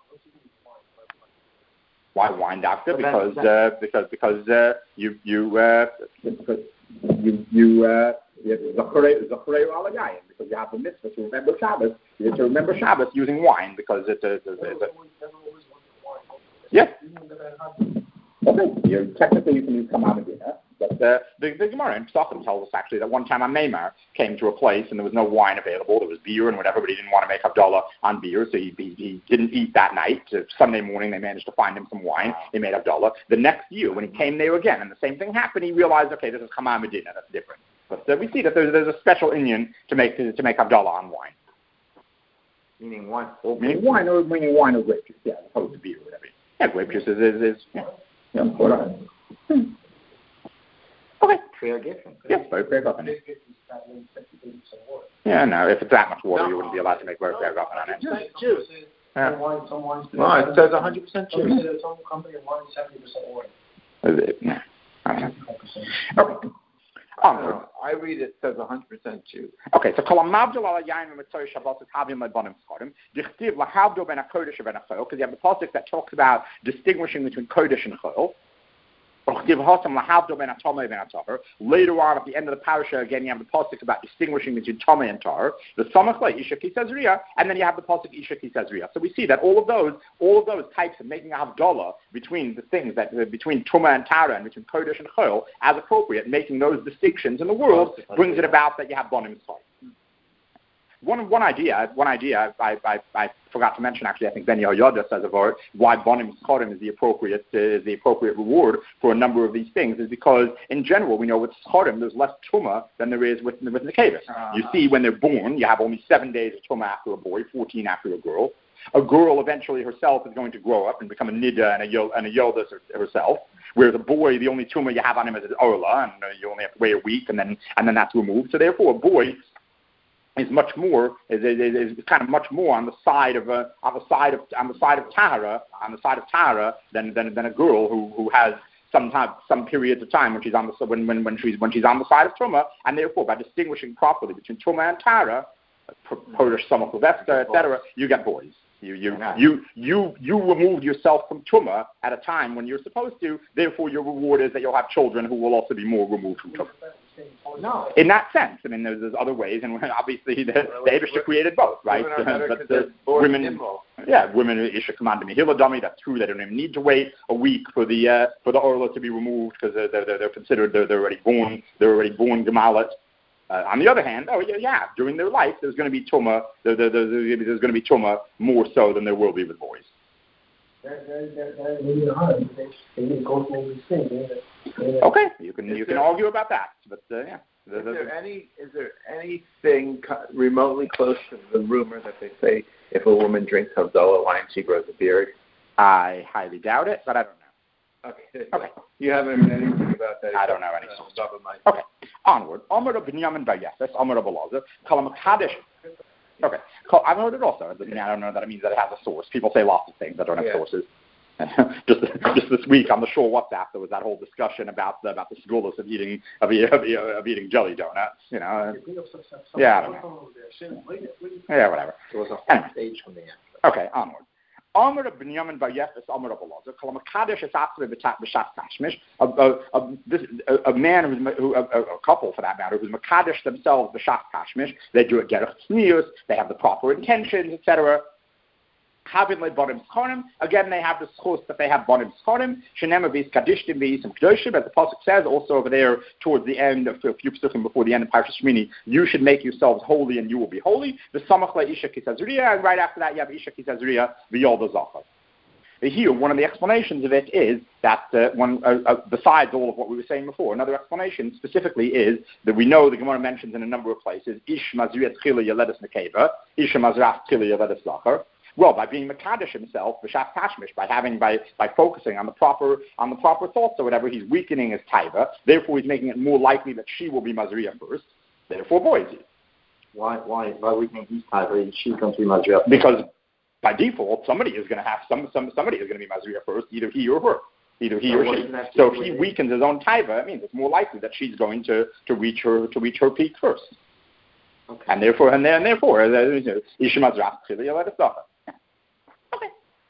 [SPEAKER 1] Why wine, doctor? Because uh, because because uh, you you uh, because you you uh, zacharei alagayim because you have the mitzvah to remember Shabbos. You have to remember Shabbos using wine because it's a, it's a, it's a yes. Okay, you technically you can use kamam dinner. But uh, the, the Gemara in Pesachim tells us actually that one time Amemar came to a place and there was no wine available. There was beer and whatever, but he didn't want to make Havdalah on beer, so he, he, he didn't eat that night. So Sunday morning they managed to find him some wine. He made Havdalah. The next year when he came there again and the same thing happened, he realized, okay, this is Chamam Medina, that's different. But uh, we see that there's, there's a special Indian to make to, to make Havdalah on wine.
[SPEAKER 2] Meaning wine?
[SPEAKER 1] Or meaning wine or meaning wine or grape juice, yeah, as opposed to beer or whatever. Yeah, grape juice is, is, is yeah, yeah, hold on. Hmm. Okay.
[SPEAKER 2] Fair gift.
[SPEAKER 1] Yes, very fair guffin. Yeah, no, if it's that much water,
[SPEAKER 3] No.
[SPEAKER 1] you wouldn't be allowed to make very fair guffin on it.
[SPEAKER 3] Just juice.
[SPEAKER 1] Yeah.
[SPEAKER 3] No, it says one hundred percent juice.
[SPEAKER 1] Is it? Yeah. I don't know. Okay. Onward.
[SPEAKER 3] I read it says one hundred percent juice.
[SPEAKER 1] Okay, so kol mavdil ala yain mitzvah Shabbos is havim lebanim schorim. Dichtiv lahavdo ben hakodesh ben hachol, because you have the pasuk that talks about distinguishing between kodesh and chol. Later on, at the end of the parasha, again, you have the pasuk about distinguishing between Tama and Tar. The Samach Le Isha Kisazriya, and then you have the pasuk Isha Kisazriya. So we see that all of those, all of those types of making a havdalah between the things that uh, between Tuma and Tara and between Kodesh and Chol, as appropriate, making those distinctions in the world brings it about that you have Bonim Sar. One one idea, one idea I, I, I forgot to mention actually. I think Ben Yehoyada says of it, why Bonim Schorim is the appropriate uh, is the appropriate reward for a number of these things is because in general we know with Schorim there's less Tuma than there is with with Nekevis. Uh-huh. You see, when they're born, you have only seven days of Tuma after a boy, fourteen after a girl. A girl eventually herself is going to grow up and become a Nida and a Yol, and a Yolda herself. Whereas a boy, the only Tuma you have on him is an Orla, and uh, you only have to wait a week, and then and then that's removed. So therefore, a boy is much more is, is, is kind of much more on the side of a on the side of on the side of Tahara on the side of Tahara than than, than a girl who, who has some time, some periods of time when she's on the when, when when she's when she's on the side of Truma, and therefore by distinguishing properly between Truma and Tahara, Polish Samach Levesta, et cetera, you get boys. You you you you you removed yourself from Truma at a time when you're supposed to. Therefore, your reward is that you'll have children who will also be more removed from Truma.
[SPEAKER 2] No.
[SPEAKER 1] In that sense, I mean, there's, there's other ways, and obviously the, the Eibishter created both, right?
[SPEAKER 3] Women are
[SPEAKER 1] but the women, yeah, women Isha command Mehila dummy. That's true. They don't even need to wait a week for the uh, for the orla to be removed because they're, they're they're considered they're, they're already born they're already born gemalit. Uh, on the other hand, oh yeah, yeah, during their life, there's going to be tuma. There, there, there, there's going to be tuma more so than there will be with boys. Okay, you can you can argue about that, but uh, yeah.
[SPEAKER 3] Is there any is there anything remotely close to the rumor that they say if a woman drinks Havdalah wine she grows a beard?
[SPEAKER 1] I highly doubt it, but I don't know.
[SPEAKER 3] Okay.
[SPEAKER 1] Okay.
[SPEAKER 3] You haven't heard anything about that?
[SPEAKER 1] I don't know any source. Okay. Onward. Amar of Binyamin Bar Yefes, Amar of Elazar, Kalam Kadesh. Okay. I've heard it also. I don't know that it means that it has a source. People say lots of things that don't have yeah. sources. just just this week on the shore WhatsApp, there was that whole discussion about the, about the schools of eating of, of, of eating jelly donuts. You know. Yeah, I don't know. Yeah, whatever.
[SPEAKER 2] There was a whole stage from the end.
[SPEAKER 1] Okay, onward. Amar of Binyamin Bar Yefes, Amar of Elazar, Kalam Kadesh is after the b'shas tashmish. A man who's who, a, a couple for that matter who's makadesh themselves b'shas tashmish. They do it gerech tznius. They have the proper intentions, et cetera. Having like bonim schorim, again they have the schos that they have bonim schorim. Shenem avis kadishtim v'yisim kedoshim, as the pasuk says also over there towards the end of a few psukim before the end of Parashas Shmini. You should make yourselves holy, and you will be holy. The samach la isha kisazriya, and right after that you have isha kisazriya v'yolda zachar. Here, one of the explanations of it is that uh, one, uh, uh, besides all of what we were saying before, another explanation specifically is that we know the Gemara mentions in a number of places ish mazriat chila yeledes nekeva, ish mazraf chila yeledes zachar. Well, by being Makadesh himself, b'shas tashmish, by having by by focusing on the proper on the proper thoughts or whatever, he's weakening his taiva. Therefore, he's making it more likely that she will be Mazriya first. Therefore, boys.
[SPEAKER 2] Why why why weakening his taiva and she comes to be Mazriya?
[SPEAKER 1] Because by default, somebody is going to have some some somebody is going to be Mazriya first, either he or her, either he so or she. So if he weakens his own taiva, it means it's more likely that she's going to, to reach her to reach her peak first. Okay. And therefore, and, and therefore, Isha Mazraf Chili let us off. Okay,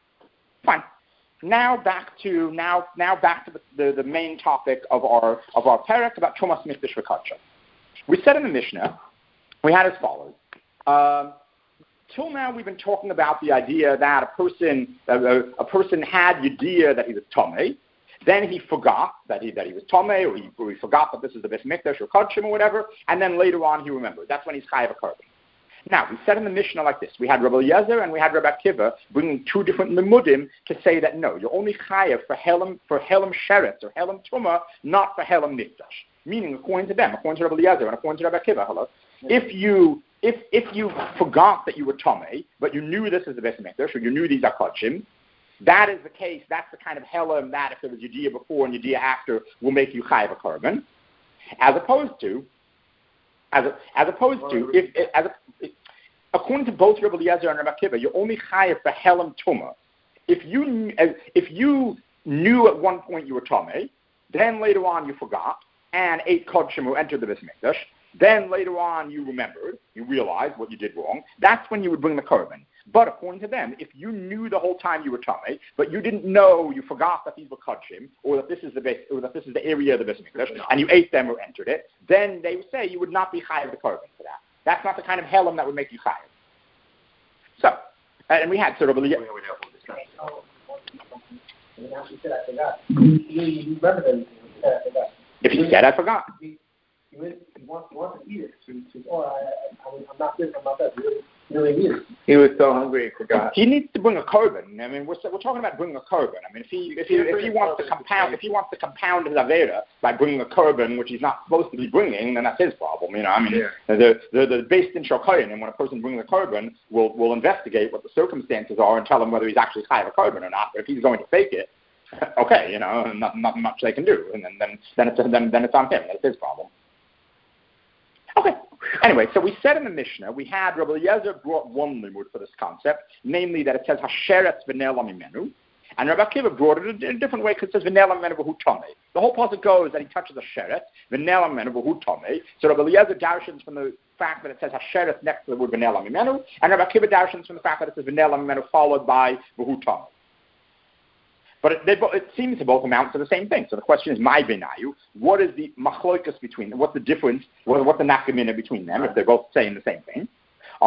[SPEAKER 1] fine. Now back to now now back to the, the, the main topic of our of our parak about Chumas Mikdash V'Kadsha. We said in the Mishnah, we had as follows. Um, till now, we've been talking about the idea that a person a, a person had the idea that he was Tomei, then he forgot that he that he was Tomei, or he, or he forgot that this is the Beit Mikdash or Kadshim or whatever, and then later on he remembered. That's when he's Chayav a Korban. Now, we said in the Mishnah like this. We had Rabbi Eliezer and we had Rabbi Akiva bringing two different Limudim to say that no, you're only Chayav for Helam, for Helam Sheretz or Helam Tumah, not for Helam Mikdash. Meaning, according to them, according to Rabbi Eliezer and according to Rabbi Akiva, hello, if you if if you forgot that you were Tomei, but you knew this is the Beit Mikdash, or you knew these are Kodshim, that is the case. That's the kind of Helam that if there was Yediyah before and Yediyah after will make you Chayav a Korban. As opposed to, as, a, as opposed to, if, if as a, according to both Rabbi Eliezer and Rabbi Akiva, you're only chayav for helam tumah. If you if you knew at one point you were tamei, then later on you forgot and ate kodshim or entered the Beis Mikdash, then later on you remembered, you realized what you did wrong. That's when you would bring the korban. But according to them, if you knew the whole time you were tamei, but you didn't know, you forgot that these were kodshim, or that this is the base, or that this is the area of the Beis Mikdash, and you ate them or entered it, then they would say you would not be chayav the korban for that. That's not the kind of helam that would make you chayav. So, and we had sort of a... If you said I forgot.
[SPEAKER 4] You want, you want to eat it. So, so, oh, I, I, I'm not this, I'm not that. You really, you really need it.
[SPEAKER 3] He was so hungry he forgot.
[SPEAKER 1] He needs to bring a korban. I mean, we're, we're talking about bringing a korban. I mean, if he if he, if he wants to compound if he wants to compound his avera by bringing a korban, which he's not supposed to be bringing, then that's his problem. You know, I mean, yeah. the the the based in shokayin, and when a person brings a korban, we'll we'll investigate what the circumstances are and tell him whether he's actually chayav a korban or not. But if he's going to fake it, okay, you know, not not much they can do, and then then then it's then then it's on him. That's his problem. Okay. Anyway, so we said in the Mishnah, we had Rabbi Eliezer brought one limud for this concept, namely that it says Hasheret v'ne'ela mimenu, and Rabbi Akiva brought it in a different way because it says v'ne'ela mimenu v'hu tamei. The whole pasuk goes that he touches a sheret, v'ne'ela mimenu v'hu tamei. So Rabbi Eliezer darshans from the fact that it says Hasheret next to the word v'ne'ela mimenu, and Rabbi Akiva darshans from the fact that it says v'ne'ela mimenu followed by v'hu tamei. But it, they, it seems to both amount to the same thing. So the question is, my benayu, what is the machloikas between them? What's the difference? What, what's the nafkamina between them if they're both saying the same thing? So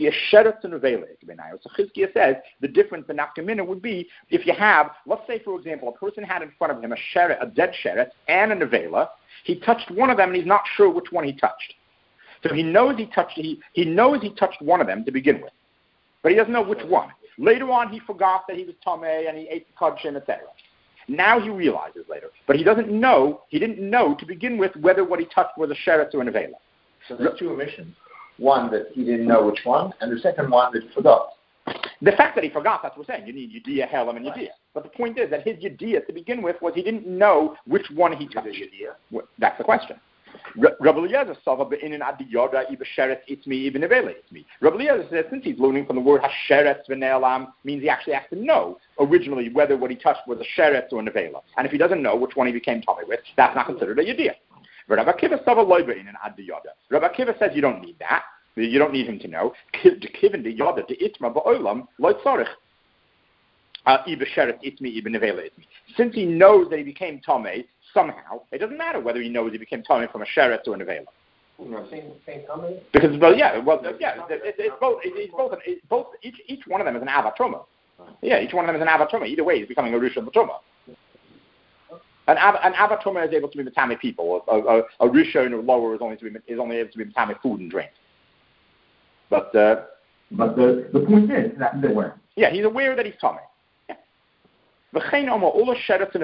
[SPEAKER 1] Chizkiah says the difference in nafkamina would be if you have, let's say for example, a person had in front of him a sheret, a dead sheret, and a nevela. He touched one of them and he's not sure which one he touched. So he knows he touched he, he knows he touched one of them to begin with, but he doesn't know which one. Later on, he forgot that he was tamei and he ate the kodshim, et cetera. Now he realizes later, but he doesn't know. He didn't know to begin with whether what he touched was a sheret or an avela.
[SPEAKER 2] So there's two omissions: one that he didn't know which one, and the second one that he forgot.
[SPEAKER 1] The fact that he forgot, that's what we're saying. You need yediyah, helam, and yediyah. But the point is that his yediyah to begin with was he didn't know which one he touched. That's the question. Rabbi Eliezer says since he's learning from the word hasheret v'ne'elam means he actually has to know originally whether what he touched was a sheret or a nevela. And if he doesn't know which one he became tamei with, that's not considered a yediyah. Rabbi Akiva says you don't need that. You don't need him to know. Since he knows that he became tamei somehow, it doesn't matter whether he knows he became tamei from a sheret or a nevela.
[SPEAKER 4] No, same, same tamei.
[SPEAKER 1] Because well, yeah, well, yeah, it, it, it's both. It, it's both. It's both. Each each one of them is an avatruma. Yeah, each one of them is an avatruma. Either way, he's becoming a rishon b'truma. An av, an avatruma is able to be matame people. A, a, a rishon or lower is only to be is only able to be matame food and drink. But uh, but the the point is that he's aware. Yeah, he's aware that he's tamei. And Ula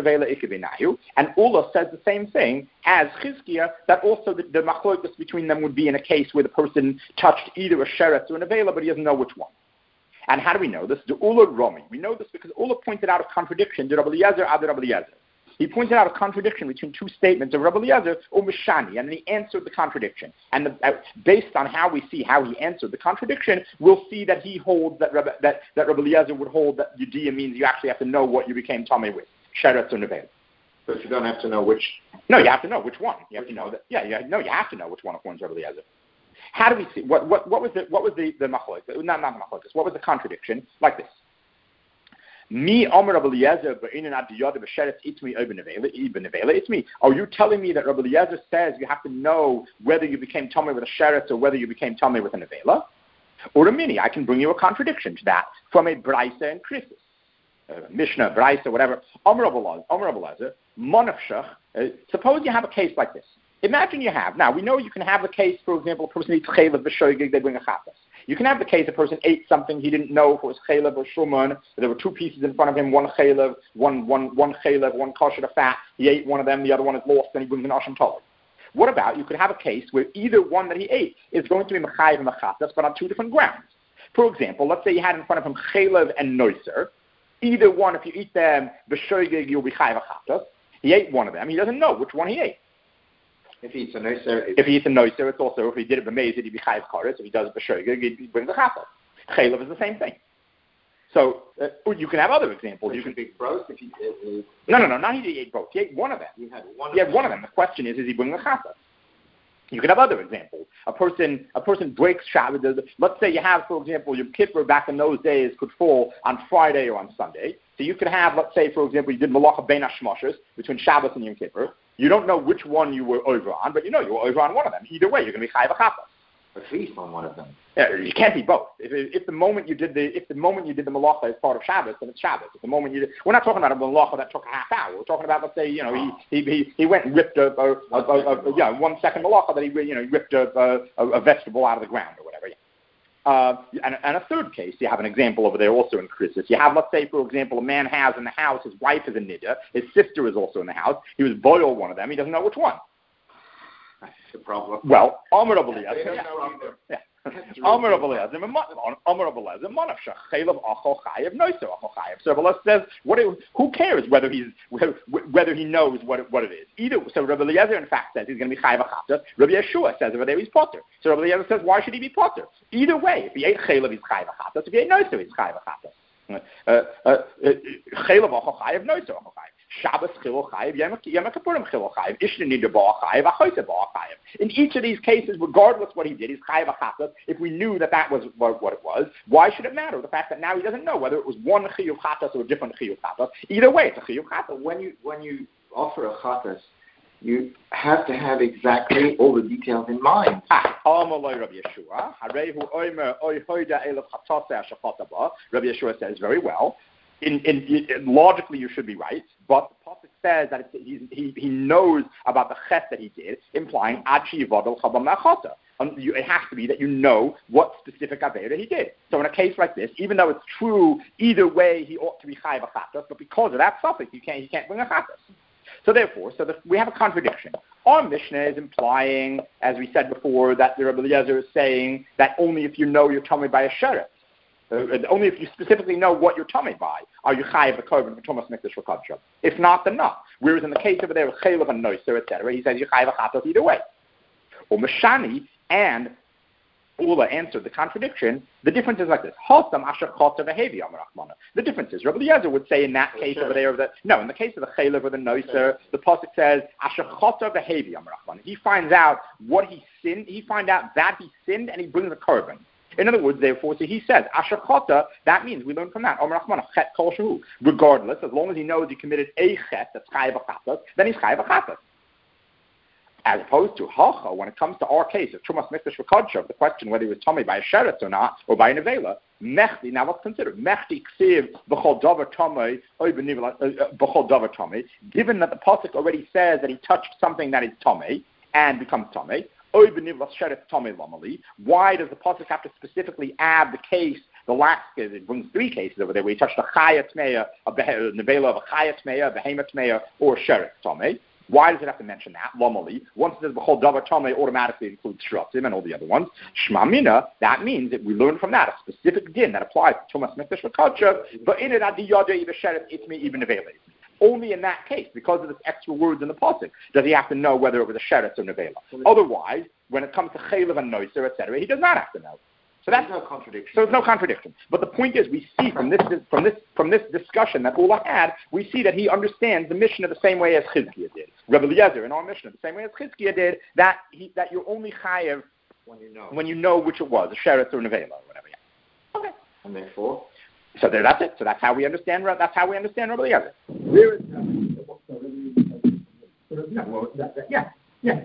[SPEAKER 1] says the same thing as Chizkiah, that also the, the machlokas between them would be in a case where the person touched either a sheret or an avela, but he doesn't know which one. And how do we know this? The Ula Romi. We know this because Ula pointed out a contradiction to Rabbi Eliezer ad Rabbi Eliezer. He pointed out a contradiction between two statements of Rabbi Eliezer or Mishani, and then he answered the contradiction. And the, uh, based on how we see how he answered the contradiction, we'll see that he holds that Rabbi, that, that Rabbi Eliezer would hold that Yediyah means you actually have to know what you became tamei with, sheret or nevela.
[SPEAKER 2] But you don't have to know which.
[SPEAKER 1] No, you have to know which one. You have to know one? that. Yeah, yeah, no, you have to know which one according to Rabbi Eliezer. How do we see what what what was the what was the the machlokes? Not not the machlokes. What was the contradiction? Like this. Me Omer Rabbi Eliezer be'inin ad yada b'sheret itmi ibn nevela ibn nevela. It's me. Are you telling me that Rabbi Eliezer says you have to know whether you became tamei with a sheret or whether you became tamei with a nevela? Or a mini? I can bring you a contradiction to that from a brisa and krisis, uh, Mishnah, brisa, whatever. Omer Rabbi Eliezer, monachshach. Suppose you have a case like this. Imagine you have. Now we know you can have a case. For example, a person eats chaylev b'shoigig, they bring a chatas. You can have the case a person ate something he didn't know if it was chaylev or shuman. There were two pieces in front of him, one chaylev, one one one chaylev, one kosher to fat. He ate one of them, the other one is lost, and he brings an asham tolid. What about you could have a case where either one that he ate is going to be mechayiv and mechatas, but on two different grounds. For example, let's say you had in front of him chaylev and noiser. Either one, if you eat them b'shoigig, you'll be chayiv mechatas. He ate one of them. He doesn't know which one he ate.
[SPEAKER 2] If he eats a noiser,
[SPEAKER 1] if he eats a noiser, it's also if he did it b'mezid, he'd be chayiv kares. If he does it b'shoiga, he brings a chapel. Chaylev is the same thing. So uh, you can have other examples. You can
[SPEAKER 2] big bros if he. Uh,
[SPEAKER 1] no, no, no, not he ate both. He ate one of them.
[SPEAKER 2] He had one.
[SPEAKER 1] He
[SPEAKER 2] of
[SPEAKER 1] had
[SPEAKER 2] them.
[SPEAKER 1] one of them. The question is, is he bringing a chapel? You can have other examples. A person, a person breaks Shabbat. Let's say you have, for example, Yom Kippur back in those days could fall on Friday or on Sunday. So you could have, let's say, for example, you did Malacha Bein HaShmoshes between Shabbos and Yom Kippur. You don't know which one you were over on, but you know you were over on one of them. Either way, you're going to be chayav a chapel.
[SPEAKER 2] At least on one of them.
[SPEAKER 1] Yeah, you can't be both. If, if the moment you did the if the moment you did the malacha is part of Shabbos, then it's Shabbos. If the moment you did, we're not talking about a malacha that took a half hour. We're talking about, let's say, you know, he he, he went and ripped a, a, a, a, a yeah one second malacha that he you know he ripped a, a, a vegetable out of the ground or whatever. Yeah. Uh, and, and a third case, you have an example over there also in Christmas. You have, let's say, for example, a man has in the house, his wife is a niddah, his sister is also in the house. He was boiled one of them. He doesn't know which one.
[SPEAKER 2] That's the problem.
[SPEAKER 1] Well, Amar Rabbi Eliezer.
[SPEAKER 2] They don't know either.
[SPEAKER 1] Yeah. Amar Rabbi Eliezer. Amar Rabbi Eliezer. Manav shachelav achol chayev noiser achol chayev. So Rabbi Eliezer says, what? It, who cares whether he's whether he knows what it, what it is? Either. So Rabbi Eliezer in fact says he's going to be chayev achata. Rabbi Yeshua says over there he's potter. So Rabbi Eliezer says, why should he be potter? Either way, if he ate chelav, he's chayev achata. If he ate noiser, he's chayev achata. Chelav achol chayev noiser achol chayev. Shabbos chilul chayiv, Yom Kippurim chilul chayiv, Ishna nidar ba'al chayiv, Achoyse ba'al chayiv. In each of these cases, regardless what he did, he's chayiv achatas. If we knew that that was what, what it was, why should it matter? The fact that now he doesn't know whether it was one chiyuv chatas or a different chiyuv chatas. Either way, it's a chiyuv chatas.
[SPEAKER 2] When you when you offer a chatas, you have to have exactly all the details in mind.
[SPEAKER 1] Ah, Amalei Rabbi Yeshua, Harehu Omer Oy Hoida Elef Chatase Hashachataba. Rabbi Yeshua says very well. In, in, in, logically, you should be right, but the pasuk says that it's, he, he he knows about the ches that he did, implying ad sheyivadol chabam la'achata. It has to be that you know what specific avera he did. So in a case like this, even though it's true either way, he ought to be chayav achatas, but because of that suffix, you can't he can't bring a chatas. So therefore, so the, we have a contradiction. Our Mishnah is implying, as we said before, that the Rabbi Eliezer is saying that only if you know you're tummy by a sheret. Uh, only if you specifically know what you're tummy by are you chayiv the korban for Tumas Mikdash V'Kodesh. If not, then not. Whereas in the case over there with chaylev and noiser, et cetera, he says you chayiv chatos either way. Or Meshani and Ula answered the contradiction. The difference is like this: Hasam asher chata v'hevi amar Achmana. The difference is Rabbi Eliezer would say in that case sure. over there that no, in the case of the chaylev or the noiser, the pasuk says asher chata v'hevi amar Achmana. He finds out what he sinned. He finds out that he sinned, and he brings a korban. In other words, therefore, so he says, Asher Chata, that means, we learn from that, Omer Achmana, Chet Kol Shehu. Regardless, as long as he knows he committed a Chet, that's Chayav Achatas, then he's Chayav Achatas. As opposed to Hacha, when it comes to our case of Tumas Mikdash V'Kodesh, the question whether he was tummy by a Sheretz or not, or by a Nevela, Mechti, now let's consider, Mechti Ksiv B'chol Davar Tomei, B'chol Davar Tomei, given that the Pasuk already says that he touched something that is Tomei, and becomes Tomei, why does the pasuk have to specifically add the case, the last case? It brings three cases over there where he touched a chaya tmeya, a nevela of a chaya tmeya, a behema tmeya, or sheret tomei. Why does it have to mention that? Lomali. Once it says b'chol davar tomei, automatically includes shratim and all the other ones. Shmamina, that means that we learn from that a specific din that applies to Tumas Mikdash V'Kodesh, but in it adi yada even sheret itmi even nevela. Only in that case, because of this extra words in the pasuk, does he have to know whether it was a sheretz or nevela. Otherwise, when it comes to chaylev and noiser, et cetera, he does not have to know. So that's
[SPEAKER 2] no contradiction.
[SPEAKER 1] So there's no contradiction. But the point is, we see from this from this from this discussion that Ula had, we see that he understands the Mishnah the same way as Chizkiah did. Rabbi Eliezer in our Mishnah the same way as Chizkiah did, that he, that you're only chayev
[SPEAKER 2] when you know
[SPEAKER 1] when you know which it was, a sheretz or nevela or whatever. Yeah. Okay.
[SPEAKER 2] And therefore.
[SPEAKER 1] So there, that's it. So that's how we understand. That's how we understand Rabbi Eliezer.
[SPEAKER 4] Where is yeah, yeah.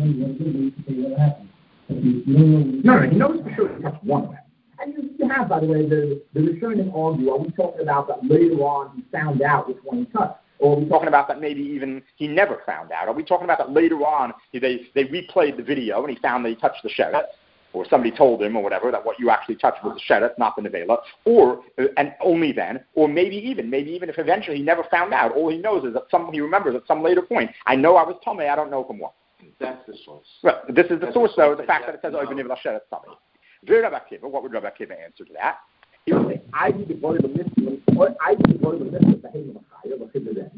[SPEAKER 4] No, no, he knows for sure he touched one of them. And you, you have, by the way, the the Rishonim argue. Are we talking about that later on he found out which one he touched?
[SPEAKER 1] Or are we talking about that maybe even he never found out? Are we talking about that later on they they replayed the video and he found that he touched the sheretz? Or somebody told him, or whatever, that what you actually touched was the sheretz, not the nevela, or uh, and only then, or maybe even, maybe even if eventually he never found out, all he knows is that some he remembers at some later point. I know I was tummy, I don't know from what.
[SPEAKER 2] That's the source.
[SPEAKER 1] Well, this is the
[SPEAKER 2] That's
[SPEAKER 1] source,
[SPEAKER 2] the
[SPEAKER 1] though,
[SPEAKER 2] source
[SPEAKER 1] the fact that it says oh, nevela sheretz tummy. Rabbi Akiva, what would Rabbi Akiva answer to that? He would say, I need to go to the Mishnah, or I need to go to the Mishnah,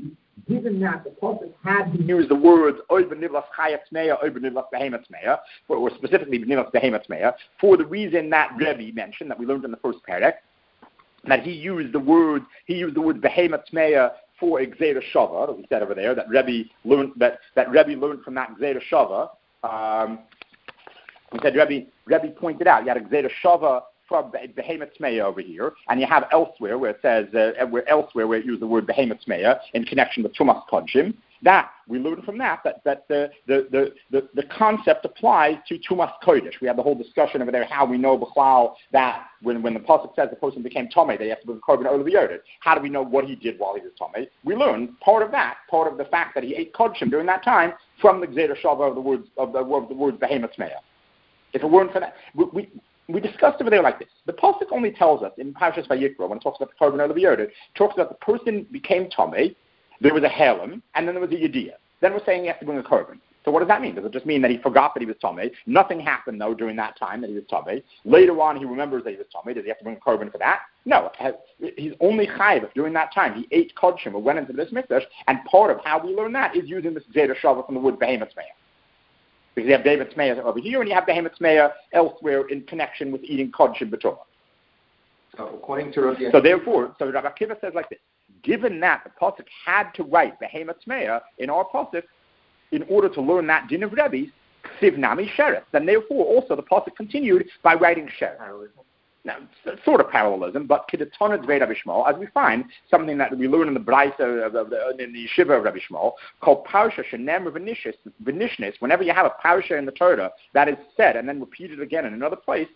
[SPEAKER 4] given that the pasuk had
[SPEAKER 1] to use the words oy b'nivlas chayat tmeya, oy b'nivlas behemoth tmeya, or specifically b'nivlas behemoth tmeya, for the reason that Rebbe mentioned, that we learned in the first parak, that he used the word, he used the word behemoth tmeya for Gzeira Shava, that we said over there, that Rebbe learned, that, that Rebbe learned from that Gzeira Shava. Um, we said Rebbe, Rebbe pointed out, you had a Gzeira Shava from Behemoth Tmeya over here, and you have elsewhere where it says, uh, where elsewhere where it used the word Behemoth Tmeya in connection with Tumas Kodshim. That, we learned from that, that, that the, the, the, the, the concept applies to Tumas Kodesh. We had the whole discussion over there, how we know B'chlal that when, when the Pasuk says the person became Tomei, they have to bring a Korban over the Yodid. How do we know what he did while he was Tomei? We learned part of that, part of the fact that he ate Kodshim during that time from the Gzeira Shava of the words, of the, of the words Behemoth Tmeya. If it weren't for that, we, we We discussed over there like this. The Pasuk only tells us in Parshas Vayikra, when it talks about the Korban Olav Yodid, it talks about the person became Tomei, there was a Helam, and then there was a Yediyah. Then we're saying he has to bring a Korban. So what does that mean? Does it just mean that he forgot that he was Tomei? Nothing happened, though, during that time that he was Tomei. Later on, he remembers that he was Tomei. Does he have to bring a Korban for that? No. He's only Chayiv if during that time he ate Kodshim or went into this Mikdash, and part of how we learn that is using this Gzeira Shava from the word Behemoth Tmeya. Because you have David Tmeya over here, and you have Behemoth Tmeya elsewhere in connection with eating Kodshim B'Torah.
[SPEAKER 2] So according to Rabbi
[SPEAKER 1] So therefore, so Rabbi Akiva says like this, given that the Pasuk had to write Behemoth Tmeya in our Pasuk, in order to learn that din of Rebbe's, Ksiv Nami Sheret, then therefore also the Pasuk continued by writing Sheret. Now, sort of parallelism, but Kidetona Dvei Rabbi Shmuel, as we find, something that we learn in the Braisa, uh, in the Yeshiva of Rabbi Shmuel, called Parsha Shenem V'nishnis. Whenever you have a Parsha in the Torah that is said and then repeated again in another place,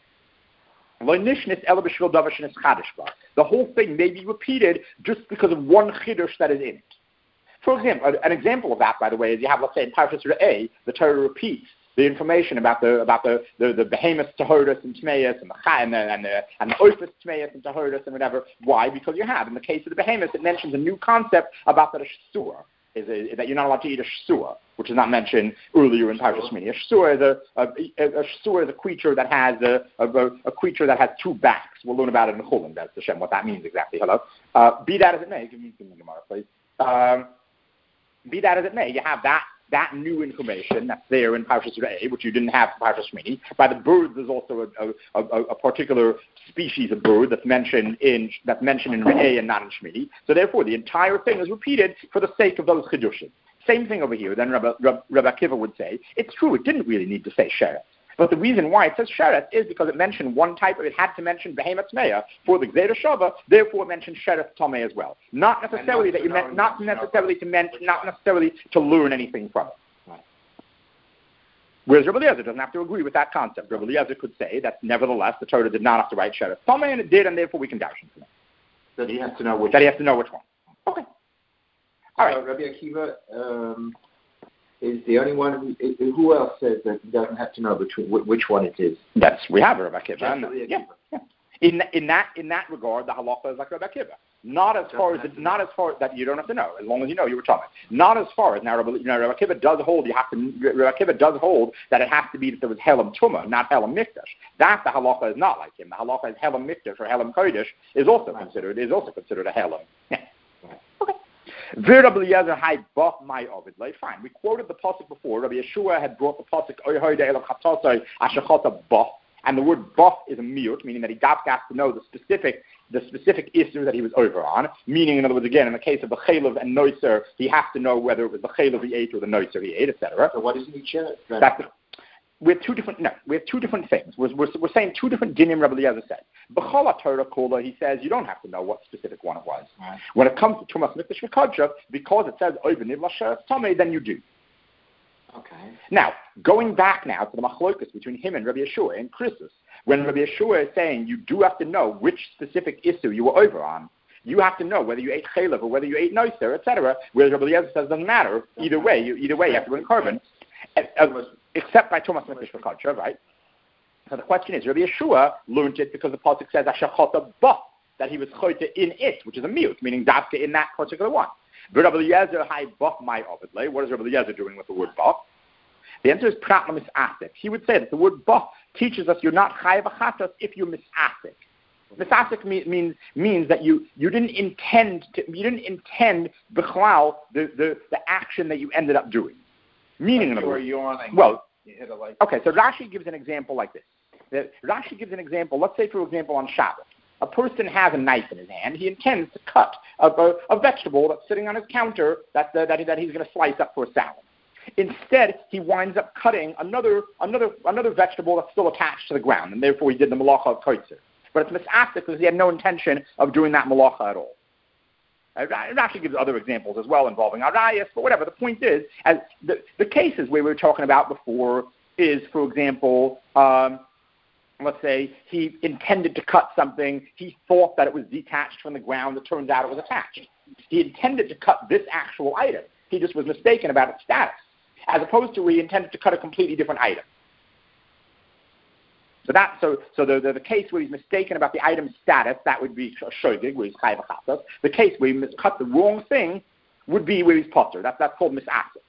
[SPEAKER 1] the whole thing may be repeated just because of one Chiddush that is in it. For example, an example of that, by the way, is you have, let's say, in Parsha A, the Torah repeats the information about the about the the, the behemoth Tahoris and Tmeis and the and the and the, and the Ophis Tmeis and Tahoris and whatever. Why? Because you have in the case of the behemoth, it mentions a new concept about that a shsur is a, that you're not allowed to eat a shsur, which is not mentioned earlier in Parshas Shmini. A shsur is a a, a shsur is a creature that has a, a a creature that has two backs. We'll learn about it in Chulin. That's Hashem, what that means exactly. Hello. Uh, be that as it may, give me, give me Gemara, please. Um, be that as it may, you have that. That new information that's there in Parshas Re'eh, which you didn't have in Parshas Shmini. By the birds, there's also a, a, a, a particular species of bird that's mentioned in that's mentioned in Re'eh and not in Shmini. So therefore, the entire thing is repeated for the sake of those chidushim. Same thing over here. Then Rabbi, Rabbi Akiva would say, it's true, it didn't really need to say sheret. But the reason why it says sheret is because it mentioned one type of, it had to mention behemoth tmeya for the Gzeira Shava, therefore it mentioned sheret tomei as well. Not necessarily that you meant, not necessarily to meant, not necessarily to learn anything from it. Right. Whereas Rabbi Eliezer doesn't have to agree with that concept. Rabbi Eliezer could say that nevertheless the Torah did not have to write sheret tomei, and it did, and therefore we can doubt him from it.
[SPEAKER 2] That he has to know which.
[SPEAKER 1] That he has to know which one. Okay. All right.
[SPEAKER 2] So Rabbi Akiva um, is the only one. Who, who else says that he doesn't have to know which which one it is?
[SPEAKER 1] That's we have Rabbi Akiva.
[SPEAKER 2] Rabbi Akiva.
[SPEAKER 1] Yeah, yeah. In in that in that regard, the halacha is like Rabbi Akiva. Not as far as the, not as far that you don't have to know. As long as you know, you were talking. Not as far as now. Rabbi, you know, Rabbi Akiva does hold. You have to. Rabbi Akiva does hold that it has to be that there was Helam Tuma, not Helam Mikdash. That the halacha is not like him. The halacha is Helam Mikdash or Helam Kodesh is also right. considered is also considered a Helam. Yeah. Right. Okay. Fine. We quoted the pasuk before. Rabbi Yeshua had brought the pasuk and the word bach is a miut, meaning that he got has to know the specific the specific issue that he was over on. Meaning, in other words, again, in the case of the chaylev and noiser, he has to know whether it was the chaylev he ate or the noiser he ate, et cetera.
[SPEAKER 2] So what is he share?
[SPEAKER 1] We have two different no. We have two different things. We're, we're, we're saying two different dinim. Rabbi Eliezer said. B'chol Torah kola, he says you don't have to know what specific one it was. Right. When it comes to Tumas Mikdash V'Kodesh, because it says Oiveniv Lasher Tomei, then you do.
[SPEAKER 2] Okay.
[SPEAKER 1] Now, going back now to the machlokas between him and Rabbi Yeshua and Christus, when Rabbi Yeshua is saying you do have to know which specific issue you were over on, you have to know whether you ate chaylev or whether you ate noiser, et cetera. Whereas Rabbi Eliezer says it doesn't matter either way. You, either way, you have to bring carbon, uh, uh, except by Tumas Mikdash V'Kodesh, right? So the question is, Rabbi Yeshua learned it because the pasuk says Ashachota Ba, that he was choyte in it, which is a miut, meaning dafka in that particular one. But Rabbi Eliezer hai bach my ovidle. What is Rabbi Eliezer doing with the word bach? The answer is prat misasik. He would say that the word bach teaches us you're not chayav achatos if you misasik. Misasik means means means that you, you didn't intend to you didn't intend bichlal the, the, the action that you ended up doing. Meaning,
[SPEAKER 3] you were yawning.
[SPEAKER 1] Well,
[SPEAKER 3] you hit a light.
[SPEAKER 1] Okay, so Rashi gives an example like this. The, Rashi gives an example. Let's say, for example, on Shabbat, a person has a knife in his hand. He intends to cut a, a, a vegetable that's sitting on his counter that uh, that, he, that he's going to slice up for a salad. Instead, he winds up cutting another another another vegetable that's still attached to the ground, and therefore he did the malacha of koitzer. But it's misasik because he had no intention of doing that malacha at all. Uh, Rashi gives other examples as well involving arayas, but whatever. The point is, as the, the cases we were talking about before is, for example, um, let's say he intended to cut something. He thought that it was detached from the ground. It turns out it was attached. He intended to cut this actual item. He just was mistaken about its status, as opposed to he intended to cut a completely different item. So that so so the, the the case where he's mistaken about the item's status, that would be a shodig, where he's chayv v'chatos. The case where he miscut the wrong thing would be where he's potter. That's that's called misasik.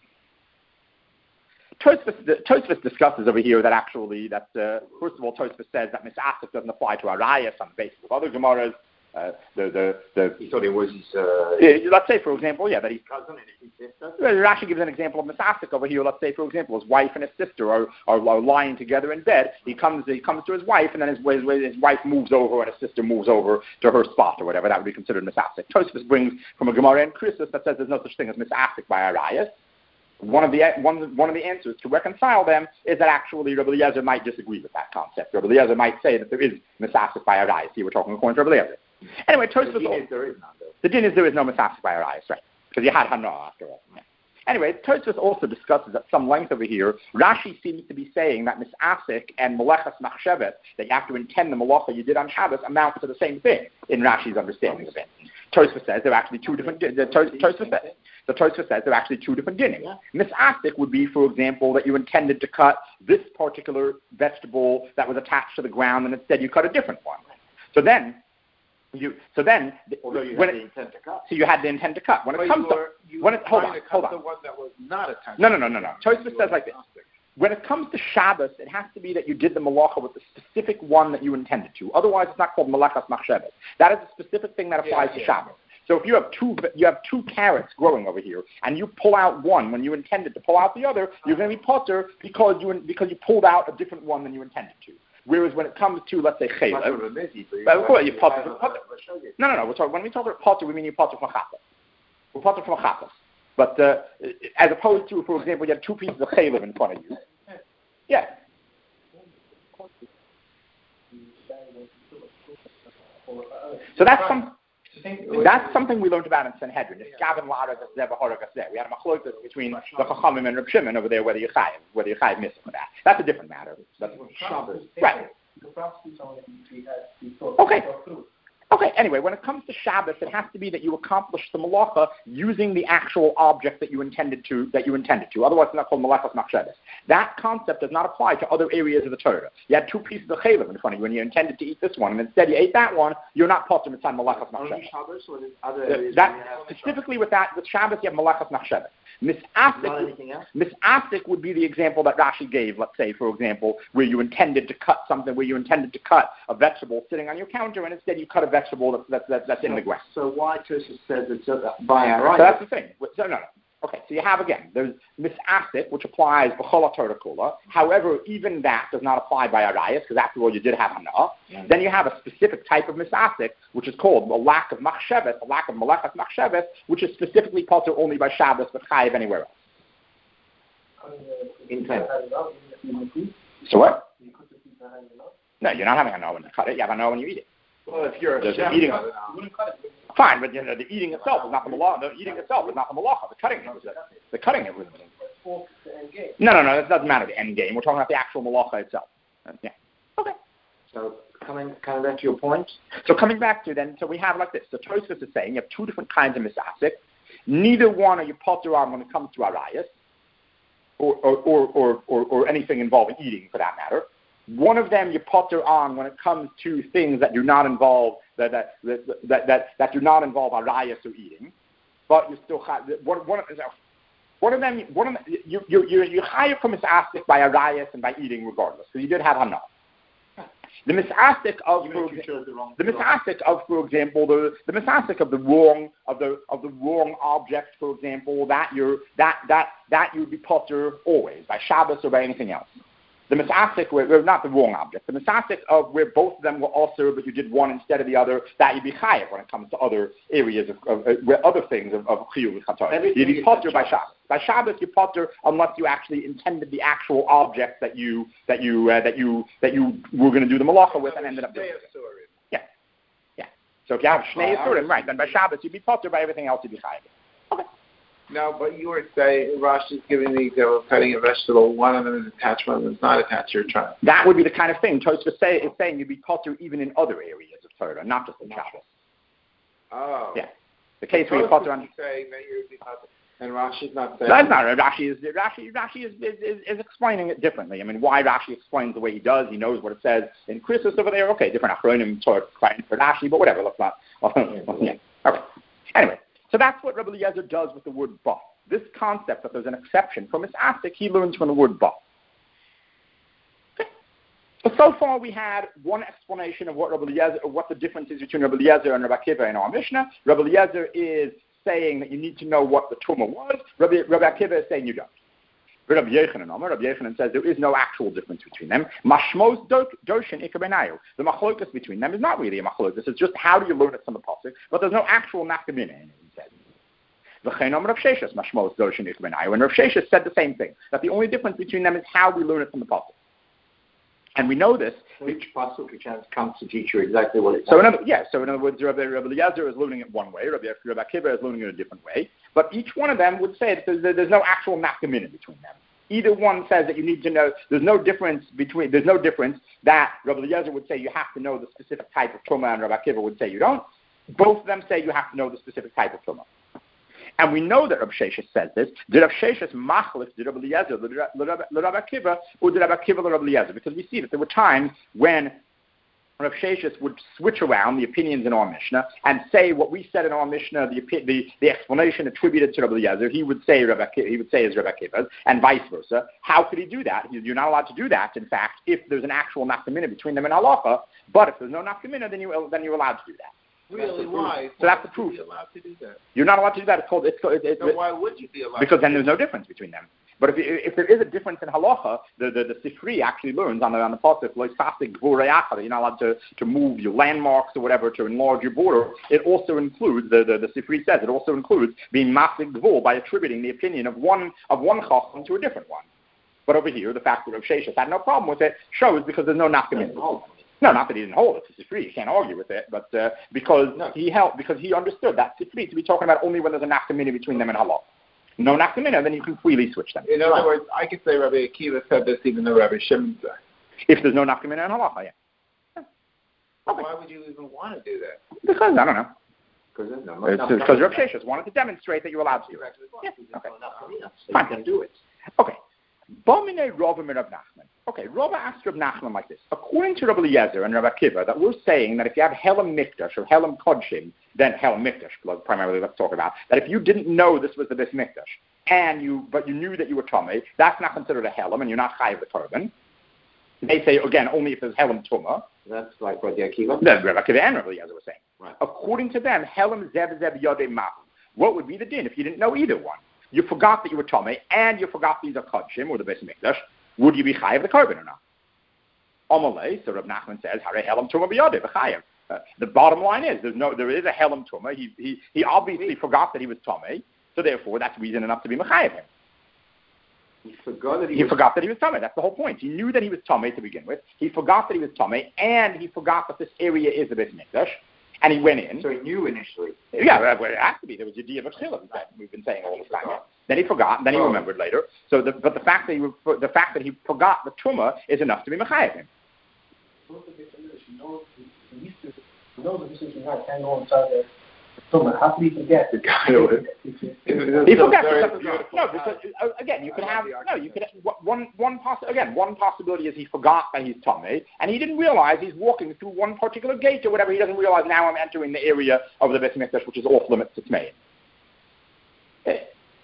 [SPEAKER 1] Tosfos discusses over here that actually that uh, first of all Tosfos says that misasik doesn't apply to arayas on the basis of other gemaras. Uh, the the the
[SPEAKER 2] he thought it was his. Uh,
[SPEAKER 1] yeah, let's say, for example, yeah, that he's
[SPEAKER 2] cousin and his sister.
[SPEAKER 1] Rashi gives an example of misasik over here. Let's say, for example, his wife and his sister are, are, are lying together in bed. He comes he comes to his wife, and then his, his his wife moves over, and his sister moves over to her spot or whatever. That would be considered misasik. Tosfos brings from a Gemara in Krisus that says there's no such thing as misasik by arayas. One of the one one of the answers to reconcile them is that actually Rabbi Eliezer might disagree with that concept. Rabbi Eliezer might say that there is misasik by arayas. Here we're talking according to Rabbi Eliezer. Anyway, Tosfos. The din is there is none. The din is there is no misasik by arayas, right? Because you had hana after all. Yeah. Anyway, Tosfos also discusses at some length over here. Rashi seems to be saying that misasik and melechas machshevet, that you have to intend the malacha you did on Shabbos, amount to the same thing in Rashi's understanding of it. Tosfos says there are actually two different. The Tosfos says the Tosfos says there are actually two different dinim. Misasik would be, for example, that you intended to cut this particular vegetable that was attached to the ground, and instead you cut a different one. So then. You, so then,
[SPEAKER 2] although you
[SPEAKER 1] when
[SPEAKER 2] had
[SPEAKER 1] it,
[SPEAKER 2] the intent to cut.
[SPEAKER 1] So you had the intent to cut. When
[SPEAKER 3] but
[SPEAKER 1] it comes
[SPEAKER 3] were,
[SPEAKER 1] to, when it, hold on,
[SPEAKER 3] to
[SPEAKER 1] hold on.
[SPEAKER 3] The one that was not attached.
[SPEAKER 1] No, no, no, no, no. Tosfos says like this. When it comes to Shabbos, it has to be that you did the malacha with the specific one that you intended to. Otherwise, it's not called malachas machshevet. That is a specific thing that applies
[SPEAKER 3] yeah,
[SPEAKER 1] to
[SPEAKER 3] yeah.
[SPEAKER 1] Shabbos. So if you have two, you have two carrots growing over here, and you pull out one when you intended to pull out the other, you're going to be potter because you because you pulled out a different one than you intended to. Whereas when it comes to, let's say, chaylev, but of course you potter. No, no, no. We're talking, when we talk about potter, we mean you potter from chapas. We're potter from chapas. But uh, as opposed to, for example, you have two pieces of chaylev in front of you. Yeah. So that's some. That's something we learned about in Sanhedrin. We had a machlokes between the Chachamim and Reb Shimon over there, whether you chayiv, whether you chayiv missing for that. That's a different matter. That's Shabbos. Right. Okay. Okay. Anyway, when it comes to Shabbos, it has to be that you accomplish the malacha using the actual object that you intended to. That you intended to. Otherwise, it's not called malachas machsheves. That concept does not apply to other areas of the Torah. You had two pieces of chaylev in front of you, and you intended to eat this one, and instead you ate that one. You're not potter mitzvah malachas machsheves. That specifically with that, with Shabbos, you have malachas machsheves. Misasik, misasik would be the example that Rashi gave. Let's say, for example, where you intended to cut something, where you intended to cut a vegetable sitting on your counter, and instead you cut a vegetable that's that's, that's, that's in the ground.
[SPEAKER 2] So why Tosfos says it's by arayas?
[SPEAKER 1] So that's the thing. So, no, no. Okay, so you have again, there's misasik, which applies b'chol Torah kula. However, even that does not apply by arayas, because after all, you did have hana. Mm-hmm. Then you have a specific type of misasik, which is called a lack of machshevet, a lack of malachas machshevet, which is specifically potter only by Shabbos, but chayiv anywhere else.
[SPEAKER 2] Intent.
[SPEAKER 1] So what? No, you're not having hana when you cut it. You have hana when you eat it.
[SPEAKER 3] Well, if you're
[SPEAKER 1] There's
[SPEAKER 3] a chef,
[SPEAKER 1] eating,
[SPEAKER 3] you wouldn't cut it.
[SPEAKER 1] Fine, but you know, the eating itself is not the malacha. The eating itself is not the malacha. The cutting it was the, the cutting it was. No, no, no. That doesn't matter. The end game. We're talking about the actual malacha itself. Yeah. Okay.
[SPEAKER 2] So coming coming back to your point.
[SPEAKER 1] So coming back to then, so we have like this. So Tosfos is saying you have two different kinds of misasik. Neither one are you potter on when it comes to arayas, or or, or or or or anything involving eating for that matter. One of them you potter on when it comes to things that do not involve that that that that, that do not involve arayas or eating, but you still have one one of one of them one of them, you you you you hire from misasik by arayas and by eating regardless. So you did have hana. The misastic of for,
[SPEAKER 2] the,
[SPEAKER 1] the misastic of, for example, the the misastic of the wrong of the of the wrong object, for example, that you're that that that you'd be potter always by Shabbos or by anything else. The misastic, where, not the wrong object, the misastic of where both of them were also, but you did one instead of the other, that you'd be chayav when it comes to other areas of, of uh, where other things of, of chiyuv and chatar. You'd be potter by Shabbos. By Shabbos, you potter unless you actually intended the actual object that you that you uh, that you that you were going to do the malacha with and ended up doing it. Yeah, yeah. So if you have shnei asurim, right, then by Shabbos you'd be potter. By everything else, you'd be chayav. Okay.
[SPEAKER 3] No, but you were saying Rashi is giving the example of cutting a vegetable. One of them is attached, one of them is not attached. You're trying.
[SPEAKER 1] That would be the kind of thing Tosfos say, is saying you'd be potter even in other areas of Torah, not just in Shabbos.
[SPEAKER 3] Oh.
[SPEAKER 1] Yeah. The case where you potter on.
[SPEAKER 3] Saying that you'd be potter. And Rashi's not saying.
[SPEAKER 1] That's not Rashi is Rashi. Rashi is, is, is explaining it differently. I mean, why Rashi explains the way he does? He knows what it says in Christus over there. Okay, different achronim for Rashi, but whatever. Let's not. Yeah. Okay. Anyway, so that's what Rabbi Eliezer does with the word ba. This concept that there's an exception from misastic, he learns from the word ba. Okay. So far, we had one explanation of what Rabbi Eliezer, or what the difference is between Rabbi Eliezer and Rabbi Akiva in our Mishnah. Rabbi Eliezer is saying that you need to know what the tumah was. Rabbi, Rabbi Akiva is saying you don't. Rabbi Yechanan, Rabbi Yechanan says there is no actual difference between them. Mashmos doshin ikabenayu. The machlokas between them is not really a machlokas. It's just how do you learn it from the pasuk, but there's no actual nafkamina in it. He says. V'cheinom Rav Sheshes mashmos doshin ikabenayu, and Rav Sheshes said the same thing. That the only difference between them is how we learn it from the pasuk. And we know this.
[SPEAKER 2] Which pasuk comes to teach you exactly what it's
[SPEAKER 1] so in other, yeah, so in other words, Rabbi, Rabbi Eliezer is learning it one way, Rabbi, Rabbi Akiva is learning it a different way, but each one of them would say that there's, there's no actual nafkamina between them. Either one says that you need to know, there's no difference between, there's no difference that Rabbi Eliezer would say you have to know the specific type of tumah and Rabbi Akiva would say you don't. Both of them say you have to know the specific type of tumah. And we know that Rav Sheshes says this. Did Rav Sheshes machlif, did Rabbi Eliezer, Rabbi Akiva, or did Rabbi Akiva, Rabbi Eliezer? Because we see that there were times when Rav Sheshes would switch around the opinions in our Mishnah and say what we said in our Mishnah, the the, the explanation attributed to Rabbi Eliezer, he would say Rabbi Akiva, he would say as Rabbi Akiva's, and vice versa. How could he do that? You're not allowed to do that, in fact, if there's an actual nafkamina between them in halacha. But if there's no nafkamina, then you then you're allowed to do that.
[SPEAKER 3] Really? Why?
[SPEAKER 1] So that's the proof.
[SPEAKER 3] You're allowed to do that.
[SPEAKER 1] You're not allowed to do that. It's called. It's called. It, it,
[SPEAKER 3] so why would you be allowed?
[SPEAKER 1] Because
[SPEAKER 3] to
[SPEAKER 1] then there's no difference between them. But if if there is a difference in halacha, the the, the Sifri actually learns on the on the pasuk loisasik gvurayachad. You're not allowed to, to move your landmarks or whatever to enlarge your border. It also includes the the, the Sifri says it also includes being masik gvur by attributing the opinion of one of one chacham to a different one. But over here, the fact that Rav Sheshes had no problem with it shows because there's no nafkamina. No, not that he didn't hold it. It's free. You can't argue with it. But uh, because no. he held, because he understood that it's free to be talking about only when there's a nafkamina between them and halal. No nafkamina, then you can freely switch them.
[SPEAKER 3] In other right. words, I could say Rabbi Akiva said this even though Rabbi Shimon said.
[SPEAKER 1] If there's no nafkamina and halal, yeah. yeah. Okay.
[SPEAKER 3] Why would you even want to do that?
[SPEAKER 1] Because I don't know.
[SPEAKER 2] Because no,
[SPEAKER 1] because Rav Sheshes wanted to demonstrate that you're allowed to. Yeah. Okay. Fine.
[SPEAKER 2] You can do it.
[SPEAKER 1] Okay. Okay, Rabbi asked Rabbi Nachman like this. According to Rabbi Eliezer and Rabbi Akiva, that we're saying that if you have Helam Mikdash or Helam Kodshim, then Helam Mikdash, primarily let's talk about, that if you didn't know this was the Bais Mikdash, and you, but you knew that you were Tomei, that's not considered a Helam, and you're not Chayav the Korban. They say, again, only if there's Helam Tumah.
[SPEAKER 2] That's like Rabbi Akiva?
[SPEAKER 1] No, Rabbi Akiva and Rabbi Eliezer were saying.
[SPEAKER 2] Right.
[SPEAKER 1] According to them, Helam Zeb Zeb Yodei Mahu. What would be the din if you didn't know either one? You forgot that you were Tomei, and you forgot these are Kodshim, or the Bais Mikdash. Would you be Chayav the Korban or not? Amalei, so Rav Nachman says, Hare Helam Tumah B'Yodei V'Chayav. Uh, the bottom line is, there's no, there is a Helam Tumah. He, he, he obviously forgot that he was Tomei, so therefore that's reason enough to be Mechayav him.
[SPEAKER 2] He forgot that he,
[SPEAKER 1] he
[SPEAKER 2] was
[SPEAKER 1] forgot that he was Tomei. That's the whole point. He knew that he was Tomei to begin with. He forgot that he was Tomei, and he forgot that this area is the Bais Mikdash. And he went in.
[SPEAKER 2] So he knew initially.
[SPEAKER 1] Yeah, well, it has to be. There was a Yediyah B'Tchila that we've been saying all this time. Then he forgot, and then he oh. remembered later. So, the, but the fact that he the fact that he forgot the Tumah is enough to be Mechayav him.
[SPEAKER 4] How can he forget?
[SPEAKER 1] He forgets. No, because uh, again, you can have no. You can one one poss- again one possibility is he forgot that he's Tomei, and he didn't realize he's walking through one particular gate or whatever. He doesn't realize now I'm entering the area of the Bais Mikdash, which is off limits to Tmein.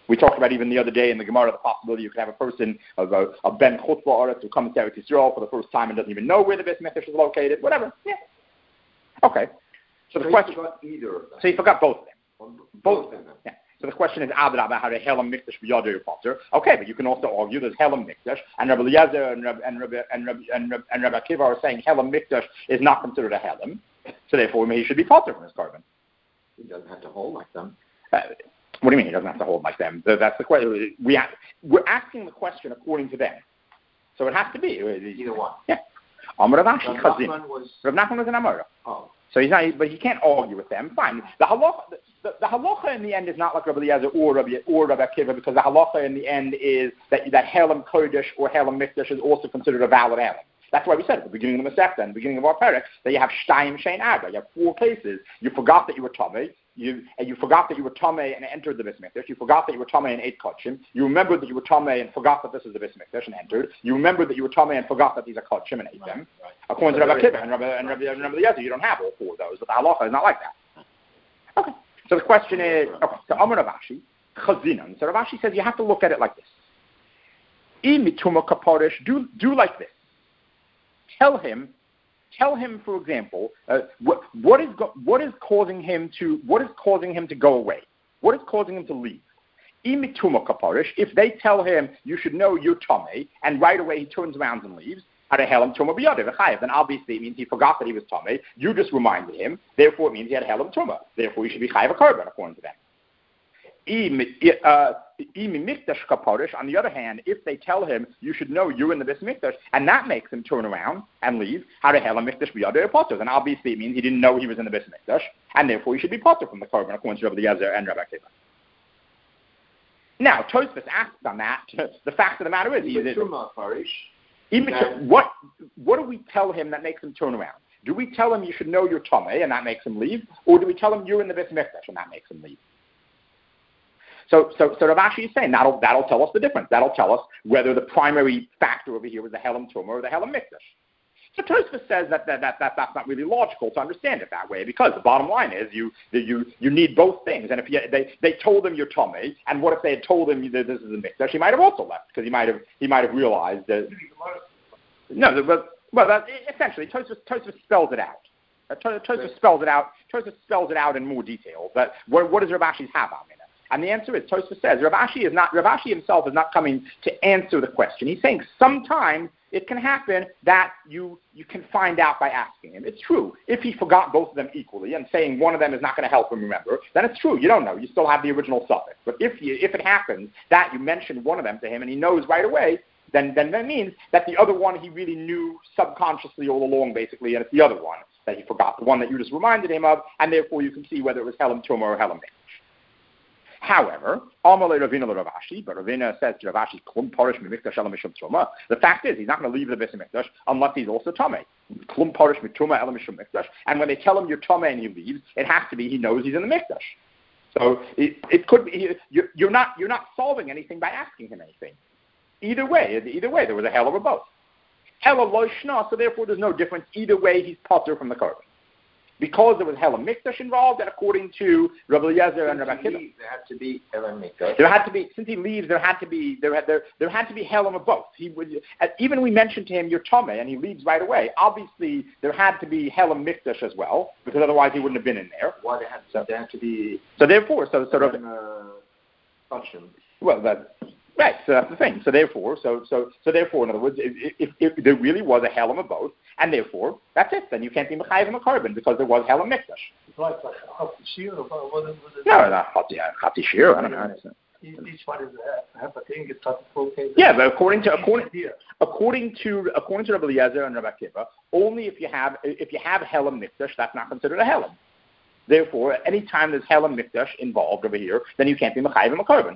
[SPEAKER 1] We talked about even the other day in the Gemara the possibility you could have a person of a, a Ben Chutz La'aretz who comes to Eretz Yisrael for the first time and doesn't even know where the Beis Mikdash is located. Whatever. Yeah. Okay. So, so the question.
[SPEAKER 2] Forgot either of them.
[SPEAKER 1] So you forgot both of them.
[SPEAKER 2] Both,
[SPEAKER 1] both
[SPEAKER 2] of them.
[SPEAKER 1] Yeah. So the question is, Adrabah, how to Helam Mikdash b'Yadei Potter. Okay, but you can also argue there's Helam Mikdash, and Rabbi Eliezer and Rabbi and Rabbi and Rabbi and Rabbi, and Rabbi Akiva are saying Helam Mikdash is not considered a Helam, so therefore he should be Potter from his carbon.
[SPEAKER 2] He doesn't have to hold like them.
[SPEAKER 1] Uh, what do you mean he doesn't have to hold like them? That's the question. We have, we're asking the question according to them, so it has to be
[SPEAKER 2] either one.
[SPEAKER 1] Yeah. Amar Rav Ashi
[SPEAKER 2] Rav Nachman was.
[SPEAKER 1] Rav Nachman was an Amora.
[SPEAKER 2] Oh.
[SPEAKER 1] So he's not, but he can't argue with them. Fine. The halacha, the, the, the halacha in the end is not like Rabbi Eliezer or Rabbi or Rabbi Akiva, because the halacha in the end is that that Helam Kodesh or Helam Mikdash is also considered a valid Helam. That's why we said at the beginning of the Masechta and the beginning of our parak that you have Shtayim Shein Arba. You have four cases. You forgot that you were Tomei. You and you forgot that you were Tomei and entered the Beis Mikdash. You forgot that you were Tomei and ate Kodshim. You remembered that you were Tomei and forgot that this is the Beis Mikdash and entered. You remembered that you were Tomei and forgot that these are Kodshim and ate them. Right, right. According to Rabbi Akiva and Rabbi and Rabbi and Rabbi Eliezer, you don't have all four of those. But the halacha is not like that. Okay. So the question is, okay. So Amar Rav Ashi, Chazinan. So Rav Ashi says you have to look at it like this. Imituma kaparish. Do do like this. Tell him. Tell him, for example, uh, what, what is go- what is causing him to what is causing him to go away? What is causing him to leave? Imituma kaparish. If they tell him you should know you're Tomei, and right away he turns around and leaves, then obviously it means he forgot that he was Tomei. You just reminded him. Therefore, it means he had Helam Tuma. Therefore, he should be Chayav a Korban according to them. Uh, on the other hand, if they tell him you should know you're in the Beis Mikdash, and that makes him turn around and leave, how to Helam Mikdash b'Yadei Potter? Then obviously it means he didn't know he was in the Beis Mikdash, and therefore he should be Potter from the Korban according to Rabbi Eliezer and Rabbi Akiva. Now, Tosfos asks on that. The fact of the matter is, he is what what do we tell him that makes him turn around? Do we tell him you should know you're Tomei and that makes him leave, or do we tell him you're in the Beis Mikdash and that makes him leave? So, so, so Rav Ashi is saying that'll that'll tell us the difference. That'll tell us whether the primary factor over here was the Helam Tumah or the Helam Mikdash. So Tosfos says that, that, that, that that's not really logical to understand it that way, because the bottom line is you you you need both things. And if you, they they told him you're Tomei, and what if they had told him that this is a Mikdash? He might have also left because he might have he might have realized that. No, but well, that, essentially Tosfos Tosfos spells it out. Uh, Tosfos spells it out. Tosfos spells it out in more detail. But what, what does Rav Ashi's have on it? And the answer is, Tosfos says, Rav Ashi is not, Rav Ashi himself is not coming to answer the question. He's saying sometimes it can happen that you you can find out by asking him. It's true. If he forgot both of them equally and saying one of them is not going to help him remember, then it's true. You don't know. You still have the original suffix. But if you, if it happens that you mentioned one of them to him and he knows right away, then, then that means that the other one he really knew subconsciously all along, basically, and it's the other one that he forgot, the one that you just reminded him of, and therefore you can see whether it was Helam Tumah or Helam Mikdash. However, Amalei Ravina Rav Ashi, but Ravina says to Rav Ashi, Klum Parish Mikdash Elam Mishum Tumah. The fact is, he's not going to leave the Beis Mikdash unless he's also Tomei. Klum Parish Mituma Elam Mishum Mikdash. And when they tell him you're Tomei and he leaves, it has to be he knows he's in the Mikdash. So it, it could be you're, you're not you're not solving anything by asking him anything. Either way, either way, there was a hell of a both. Ela Lo Shna, so therefore there's no difference. Either way, he's potter from the Korban. Because there was Helam Mikdash involved, and according to Rabbi Eliezer and Rabbi Akiva,
[SPEAKER 2] there had to be Helam Mikdash.
[SPEAKER 1] There had to be, since he leaves, there had to be there had there, there had to be Helam of both. He would even we mentioned to him you're Tomei, and he leaves right away. Obviously, there had to be Helam Mikdash as well, because otherwise he wouldn't have been in there.
[SPEAKER 2] Why there had so, there had to be?
[SPEAKER 1] So therefore, so sort of.
[SPEAKER 2] Uh,
[SPEAKER 1] well, that. Right, so that's the thing. So therefore, so so so therefore, in other words, if, if, if there really was a Helam of both, and therefore that's it, then you can't be Mechayiv a Korban because there was Helam Mikdash.
[SPEAKER 3] Like Chati Shir, or what?
[SPEAKER 1] No, not Chati Shir. I don't know.
[SPEAKER 3] Each one is half a thing. It's not full thing.
[SPEAKER 1] Yeah, but according to according according to according to Rabbi Eliezer and Rabbi Akiva, only if you have if you have Helam Mikdash, that's not considered a Helam. Therefore, any time there's Helam Mikdash involved over here, then you can't be Mechayiv a Korban.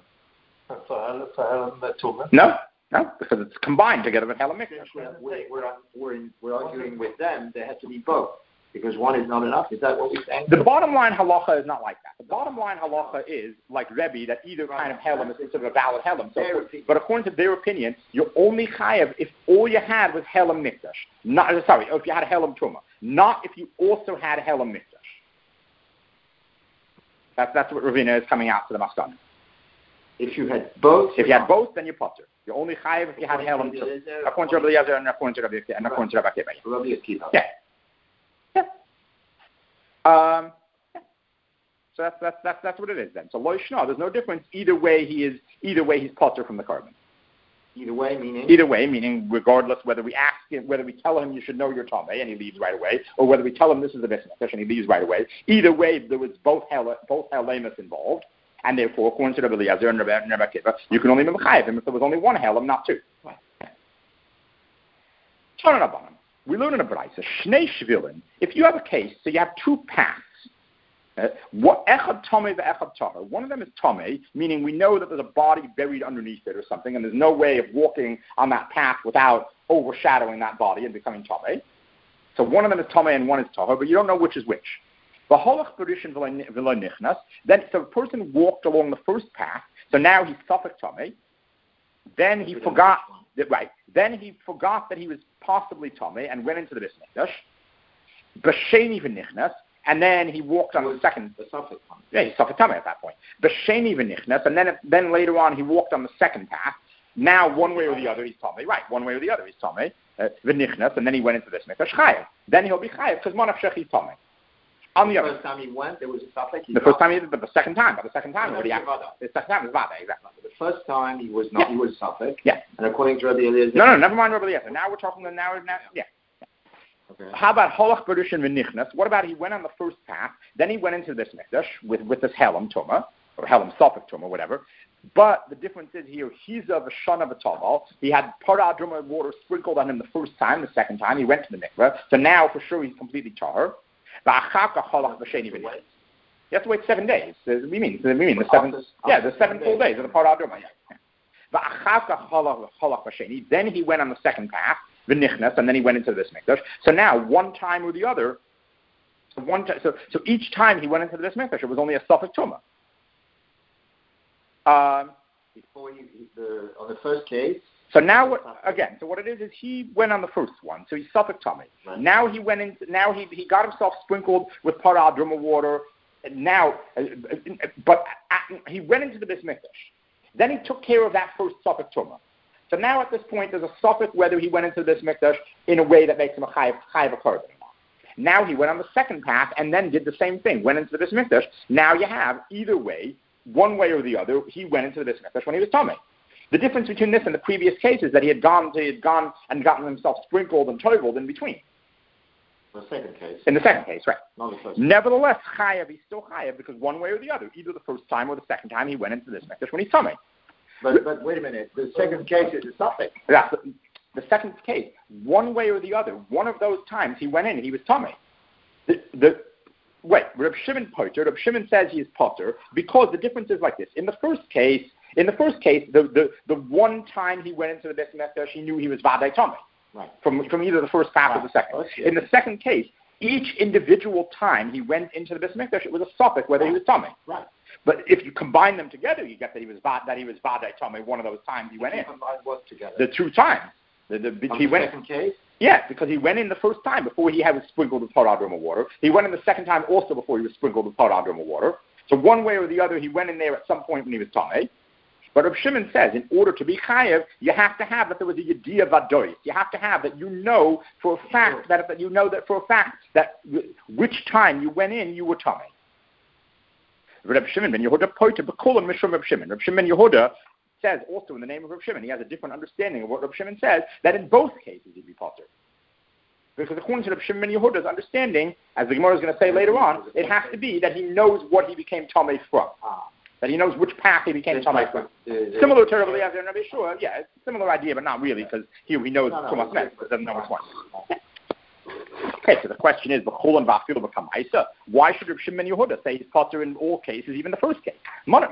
[SPEAKER 3] For Helam Tumah?
[SPEAKER 1] No, no, because it's combined together with Helam Mikdash.
[SPEAKER 2] We're, we're, we're, we're arguing with them. There has to be both because one is not enough. Is that what we're saying?
[SPEAKER 1] The bottom line halacha is not like that. The bottom line halacha is like Rebbe that either kind of Helam is considered a valid Helam. So, but according to their opinion, you're only chayav if all you had was Helam Mikdash. Not sorry, if you had a Helam Tumah, not if you also had a Helam Mikdash. That's that's what Ravina is coming out to the Maskana.
[SPEAKER 2] If you had both,
[SPEAKER 1] if you had both, then you're potter. You're only chayiv if you had helam too. According to Rabbi Eliezer and according to Rabbi and according to Rabbi Akiva. Yeah. Yeah. Um. Yeah. So that's that's that's that's what it is then. So lo yishna, there's no difference either way. He is either way he's potter from the carbon.
[SPEAKER 2] Either way, meaning?
[SPEAKER 1] Either way, meaning regardless whether we ask him, whether we tell him you should know your Tomei and he leaves right away, or whether we tell him this is the Bais Mikdash and he leaves right away. Either way, there was both hel, both helamus involved, and therefore, according to Rabbi Eliezer and Rabbi Akiva, you can only mechayev him if there was only one helam, not two. We learn in a brayso, shnei shvilin. If you have a case, so you have two paths. Uh, what echad tomei ve'echad tahor. One of them is tomei, meaning we know that there's a body buried underneath it or something, and there's no way of walking on that path without overshadowing that body and becoming tomei. So one of them is tomei and one is tahor, but you don't know which is which. V'holach perishin v'lo nichnas. Then, so the person walked along the first path, so now he's safek tomei. Then he forgot that, right. Then he forgot that he was possibly tomei and went into the Bais Mikdash. B'sheni v'nichnas. And then he walked on the second.
[SPEAKER 2] The Safek
[SPEAKER 1] Yeah, he's Safek Tamei at that point. B'sheni v'nichnas, and then then later on he walked on the second path. Now one way or the other he's Tamei. Right, one way or the other he's Tamei. V'nichnas, and then he went into this Mikdash Chayev. Then he'll be Chayev because Monafshech he's Tamei. On the, the
[SPEAKER 2] first time he went, there was a Safek.
[SPEAKER 1] The first time he did, but the second time, but the second time, already the second time is Vada, exactly.
[SPEAKER 2] The first time he was not. Yeah. He was Safek.
[SPEAKER 1] Yeah.
[SPEAKER 2] And according to Rabbi Eliezer.
[SPEAKER 1] No, no, never mind Rabbi Eliezer. Now we're talking. Now, now, yeah.
[SPEAKER 2] Okay.
[SPEAKER 1] How about holach berushin v'nichnas? What about he went on the first path, then he went into this mikdash with, with this helam tuma, or helam sofik tuma, whatever. But the difference is here, he's of a shana v'taval. He had parah druma water sprinkled on him the first time, the second time he went to the mikveh. So now for sure he's completely tar. V'achaka holach v'sheni v'nichnas. You have to wait seven days. We mean, we mean the seven, yeah, the seven full days of the parah druma. V'achaka holach v'sheni. Then he went on the second path. V'nichnas, and then he went into this mikdash. So now, one time or the other, so one t- so so each time he went into this mikdash, it was only a safek tuma. Um,
[SPEAKER 2] Before you, the on the first case.
[SPEAKER 1] So now, what, again, so what it is is he went on the first one, so he's safek tuma. Right. Now he went in. Now he he got himself sprinkled with parah druma water. Now, uh, but uh, he went into the Bais Mikdash. Then he took care of that first safek tuma. So now at this point, there's a suffix whether he went into this mikdash in a way that makes him a chayiv chayiv a korban. Now he went on the second path and then did the same thing, went into this mikdash. Now you have either way, one way or the other, he went into this mikdash when he was tamei. The difference between this and the previous case is that he had gone, he had gone and gotten himself sprinkled and toiveled in between.
[SPEAKER 2] The second case.
[SPEAKER 1] In the second case, right.
[SPEAKER 2] Not the first.
[SPEAKER 1] Nevertheless, chayiv, he's still chayiv because one way or the other, either the first time or the second time, he went into this mikdash when he's tamei.
[SPEAKER 2] But, but wait a minute, the second case is a suffix.
[SPEAKER 1] Yeah, the, the second case, one way or the other, one of those times he went in, he was tamei. The, the, wait, Reb Shimon potter, Reb Shimon says he is potter because the difference is like this. In the first case, in the first case, the, the, the one time he went into the Bais Mikdash, he knew he was vadai tamei.
[SPEAKER 2] Right.
[SPEAKER 1] From, from either the first path right. or the second. Oh, in the second case, each individual time he went into the Bais Mikdash, it was a suffix whether right. he was tamei.
[SPEAKER 2] Right.
[SPEAKER 1] But if you combine them together, you get that he was that he was vadai tamei one of those times he went in.
[SPEAKER 2] Combine what together?
[SPEAKER 1] The two times. The, the,
[SPEAKER 2] On
[SPEAKER 1] he
[SPEAKER 2] the
[SPEAKER 1] went,
[SPEAKER 2] second case?
[SPEAKER 1] Yeah, because he went in the first time before he had was sprinkled with parah druma water. He went in the second time also before he was sprinkled with parah druma water. So one way or the other, he went in there at some point when he was tamei. But Reb Shimon says, in order to be chayev, you have to have that there was a yediyah vadois. You have to have that you know for a fact that, that you know that for a fact that which time you went in, you were tamei. Reb Shimon ben Yehuda pointed b'kulam mishum Reb Shimon. Reb Shimon Yehuda says also in the name of Reb Shimon, he has a different understanding of what Reb Shimon says, that in both cases he'd be potter. Because according to Reb Shimon ben Yehuda's understanding, as the Gemara is going to say later on, it has to be that he knows what he became tamei from. That he knows which path he became tamei from. Similar to Rabbi Eliezer and Rabbi Yeshua, yeah, it's a similar idea, but not really, because here he knows no, no, Tumas but doesn't know which one. Okay, so the question is, why should Reb Shimon ben Yehuda say he's potter in all cases, even the first case?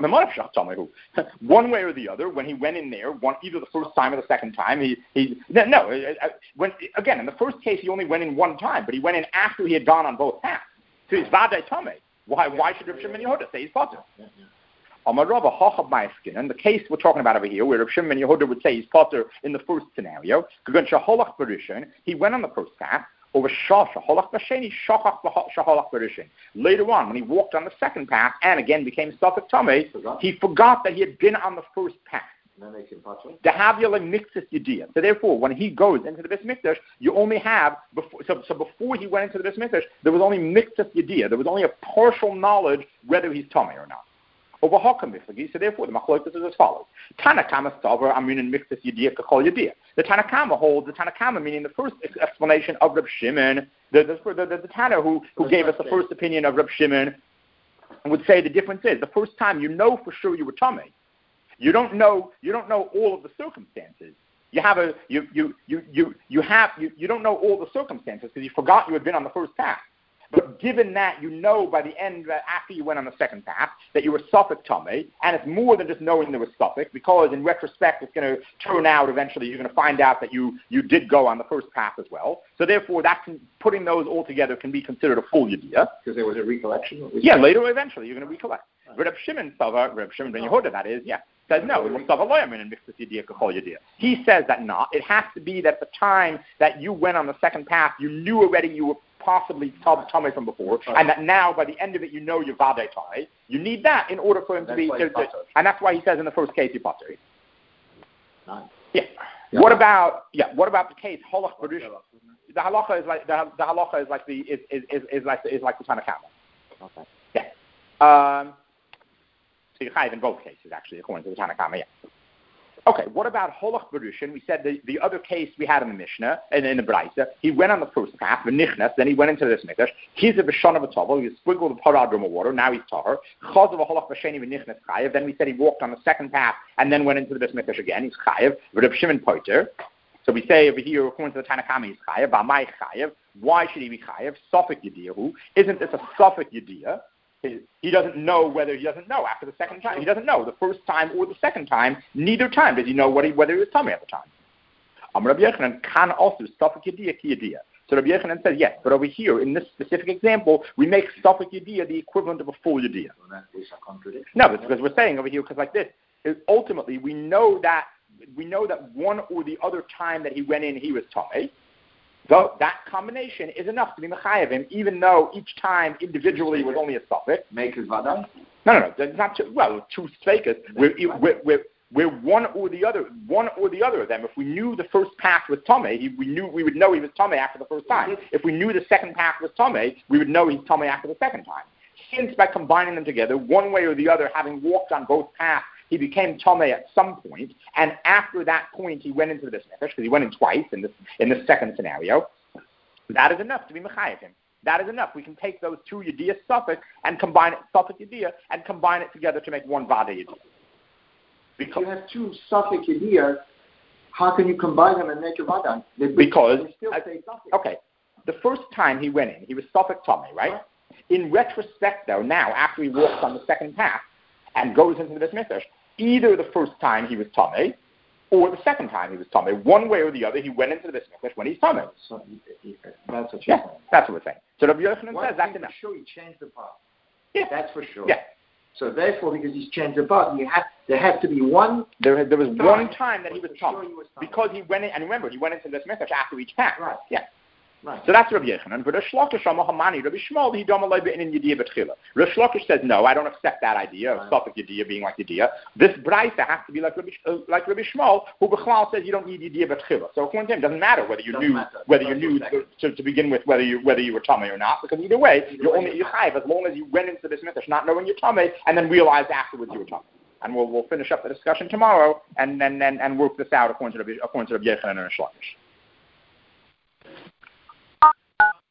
[SPEAKER 1] One way or the other, when he went in there, one, either the first time or the second time, he, he no, no when, again, in the first case, he only went in one time, but he went in after he had gone on both paths. So he's vadai tamei. Why, why should Reb Shimon ben Yehuda say he's potter? Amar Rava Chacham Ma'askin, and the case we're talking about over here, where Reb Shimon ben Yehuda would say he's potter in the first scenario, he went on the first path. Over Shasha, Holach Basheni, Shachach Shaholach Barishin. Later on, when he walked on the second path and again became Safek Tamei, he forgot that he had been on the first path. The Havya Mixus Yediyah. So therefore, when he goes into the Bais Mikdash, you only have, before, so, so before he went into the Bais Mikdash, there was only Mixus Yediyah. There was only a partial knowledge whether he's Tamei or not. Over Hakam Miflagi, so therefore the Machlokes is as follows. Tanakama Stavar Amunin Mixus Yediyah Kachol Yediyah. The Tanakama holds, the Tanakama meaning the first explanation of Reb Shimon, the, the, the, the, the Tana who, who gave us the first opinion of Reb Shimon, would say the difference is, the first time you know for sure you were Tamei. You don't know, you don't know all of the circumstances. You have a, you, you, you, you, you have, you, you don't know all the circumstances because you forgot you had been on the first path. But given that you know by the end, uh, after you went on the second path, that you were Safek Tamei, and it's more than just knowing there was Safek, because in retrospect it's going to turn out eventually, you're going to find out that you, you did go on the first path as well. So therefore, that can, putting those all together can be considered a full Yediyah.
[SPEAKER 2] Because there was a recollection?
[SPEAKER 1] Yeah, later eventually you're going to recollect. Right. Reb Shimon, Reb Shimon Ben Yehuda, that is, yeah, says no, he says that not. It has to be that the time that you went on the second path, you knew already you were possibly Tamei from before, and that now by the end of it you know you're Vadei Tamei. You need that in order for him to be, to, to, and that's why he says in the first case he Pater.
[SPEAKER 2] Nice.
[SPEAKER 1] Yeah. yeah. What about yeah? What about the case Holach Baruch? The halacha is like the, the halacha is like the is is, is, is like the, is like the Tanakama.
[SPEAKER 2] Okay.
[SPEAKER 1] Yeah. Um. So you're chayiv in both cases actually according to the Tanakama. Yeah. Okay, what about Holach Barushin? We said the, the other case we had in the Mishnah, and in the Braisa, he went on the first path, V'nichnas, then he went into this Mikdash. He's a B'shon of a Tovel, he sprinkled the Paradrum of water, now he's Tahar. Chaz of a Holach B'sheni V'nichnas Chayev, then we said he walked on the second path, and then went into the Bais Mikdash again, he's Chayev. V'Reb Shimon Poiter. So we say over here, according to the Tanakama, he's Chayev. B'amai Chayev. Why should he be Chayev? Safek Yediyah. Isn't this a Safek Yediyah? He doesn't know whether he doesn't know after the second time. He doesn't know the first time or the second time. Neither time does he know what he, whether he was Tamei at the time. Um, Rabbi Yochanan can also Safek Yediyah ki Yediyah. So Rabbi Yochanan says yes, but over here in this specific example, we make Safek Yediyah the equivalent of a full Yediyah. No, it's because we're saying over here because like this is ultimately we know that we know that one or the other time that he went in he was Tamei. So that combination is enough to be mechayev him, even though each time individually was only a Safek.
[SPEAKER 2] Make his vadai?
[SPEAKER 1] No, no, no. That's not two, well, two Sfekas. We're, we're, we're, we're one or the other, one or the other of them. If we knew the first path was Tamei, we knew we would know he was Tamei after the first time. If we knew the second path was Tamei, we would know he's Tamei after the second time. Since by combining them together, one way or the other, having walked on both paths, he became Tamei at some point, and after that point, he went into the Bais Mikdash because he went in twice in this in this second scenario. That is enough to be mechayev him. That is enough. We can take those two Yediyah Safek and combine it Safek Yediyah and combine it together to make one Vadei Yediyah.
[SPEAKER 2] If you have two Safek Yediyah, how can you combine them and make a Vadai?
[SPEAKER 1] Because
[SPEAKER 2] they still
[SPEAKER 1] uh,
[SPEAKER 2] say Safek.
[SPEAKER 1] Okay, the first time he went in, he was Safek Tamei, right? In retrospect, though, now after he walks on the second path and goes into the Bais Mikdash, either the first time he was Tamei, or the second time he was Tamei. One way or the other, he went into the Bais Mikdash when he's Tamei.
[SPEAKER 2] So, that's what you're
[SPEAKER 1] yeah,
[SPEAKER 2] saying.
[SPEAKER 1] That's what we're saying. So Rabbi Yochanan
[SPEAKER 2] One
[SPEAKER 1] says that's
[SPEAKER 2] thing
[SPEAKER 1] enough.
[SPEAKER 2] For sure, he changed the path.
[SPEAKER 1] Yeah.
[SPEAKER 2] That's for sure.
[SPEAKER 1] Yeah.
[SPEAKER 2] So therefore, because he's changed the path, you have there has to be one.
[SPEAKER 1] There, there was
[SPEAKER 2] time
[SPEAKER 1] one time that he was
[SPEAKER 2] sure
[SPEAKER 1] Tamei
[SPEAKER 2] he was
[SPEAKER 1] because he went in, and remember, he went into the Bais Mikdash after each path.
[SPEAKER 2] Right.
[SPEAKER 1] Yeah.
[SPEAKER 2] Right.
[SPEAKER 1] So that's Rabbi Yochanan. But Rish Lakish Hamani, Rabbi Shmuel, he don't like in Yediyah Betchila. Rish Lakish says no, I don't accept that idea of Safek Yediyah being like Yediyah. This Braisa has to be like Rabbi, uh, like Rabbi Shmuel, who Bechlal says you don't need Yediyah Betchila. So according to him, it doesn't matter whether you
[SPEAKER 2] doesn't
[SPEAKER 1] knew
[SPEAKER 2] matter.
[SPEAKER 1] whether you knew to, to begin with whether you whether you were Tamei or not, because either way either you're way only you chayiv as long as you went into this Mikdash not knowing you're Tamei and then realized afterwards you were Tamei. And we'll we'll finish up the discussion tomorrow and and and, and work this out according to Rabbi, according to Rabbi Yochanan and Rish Lakish.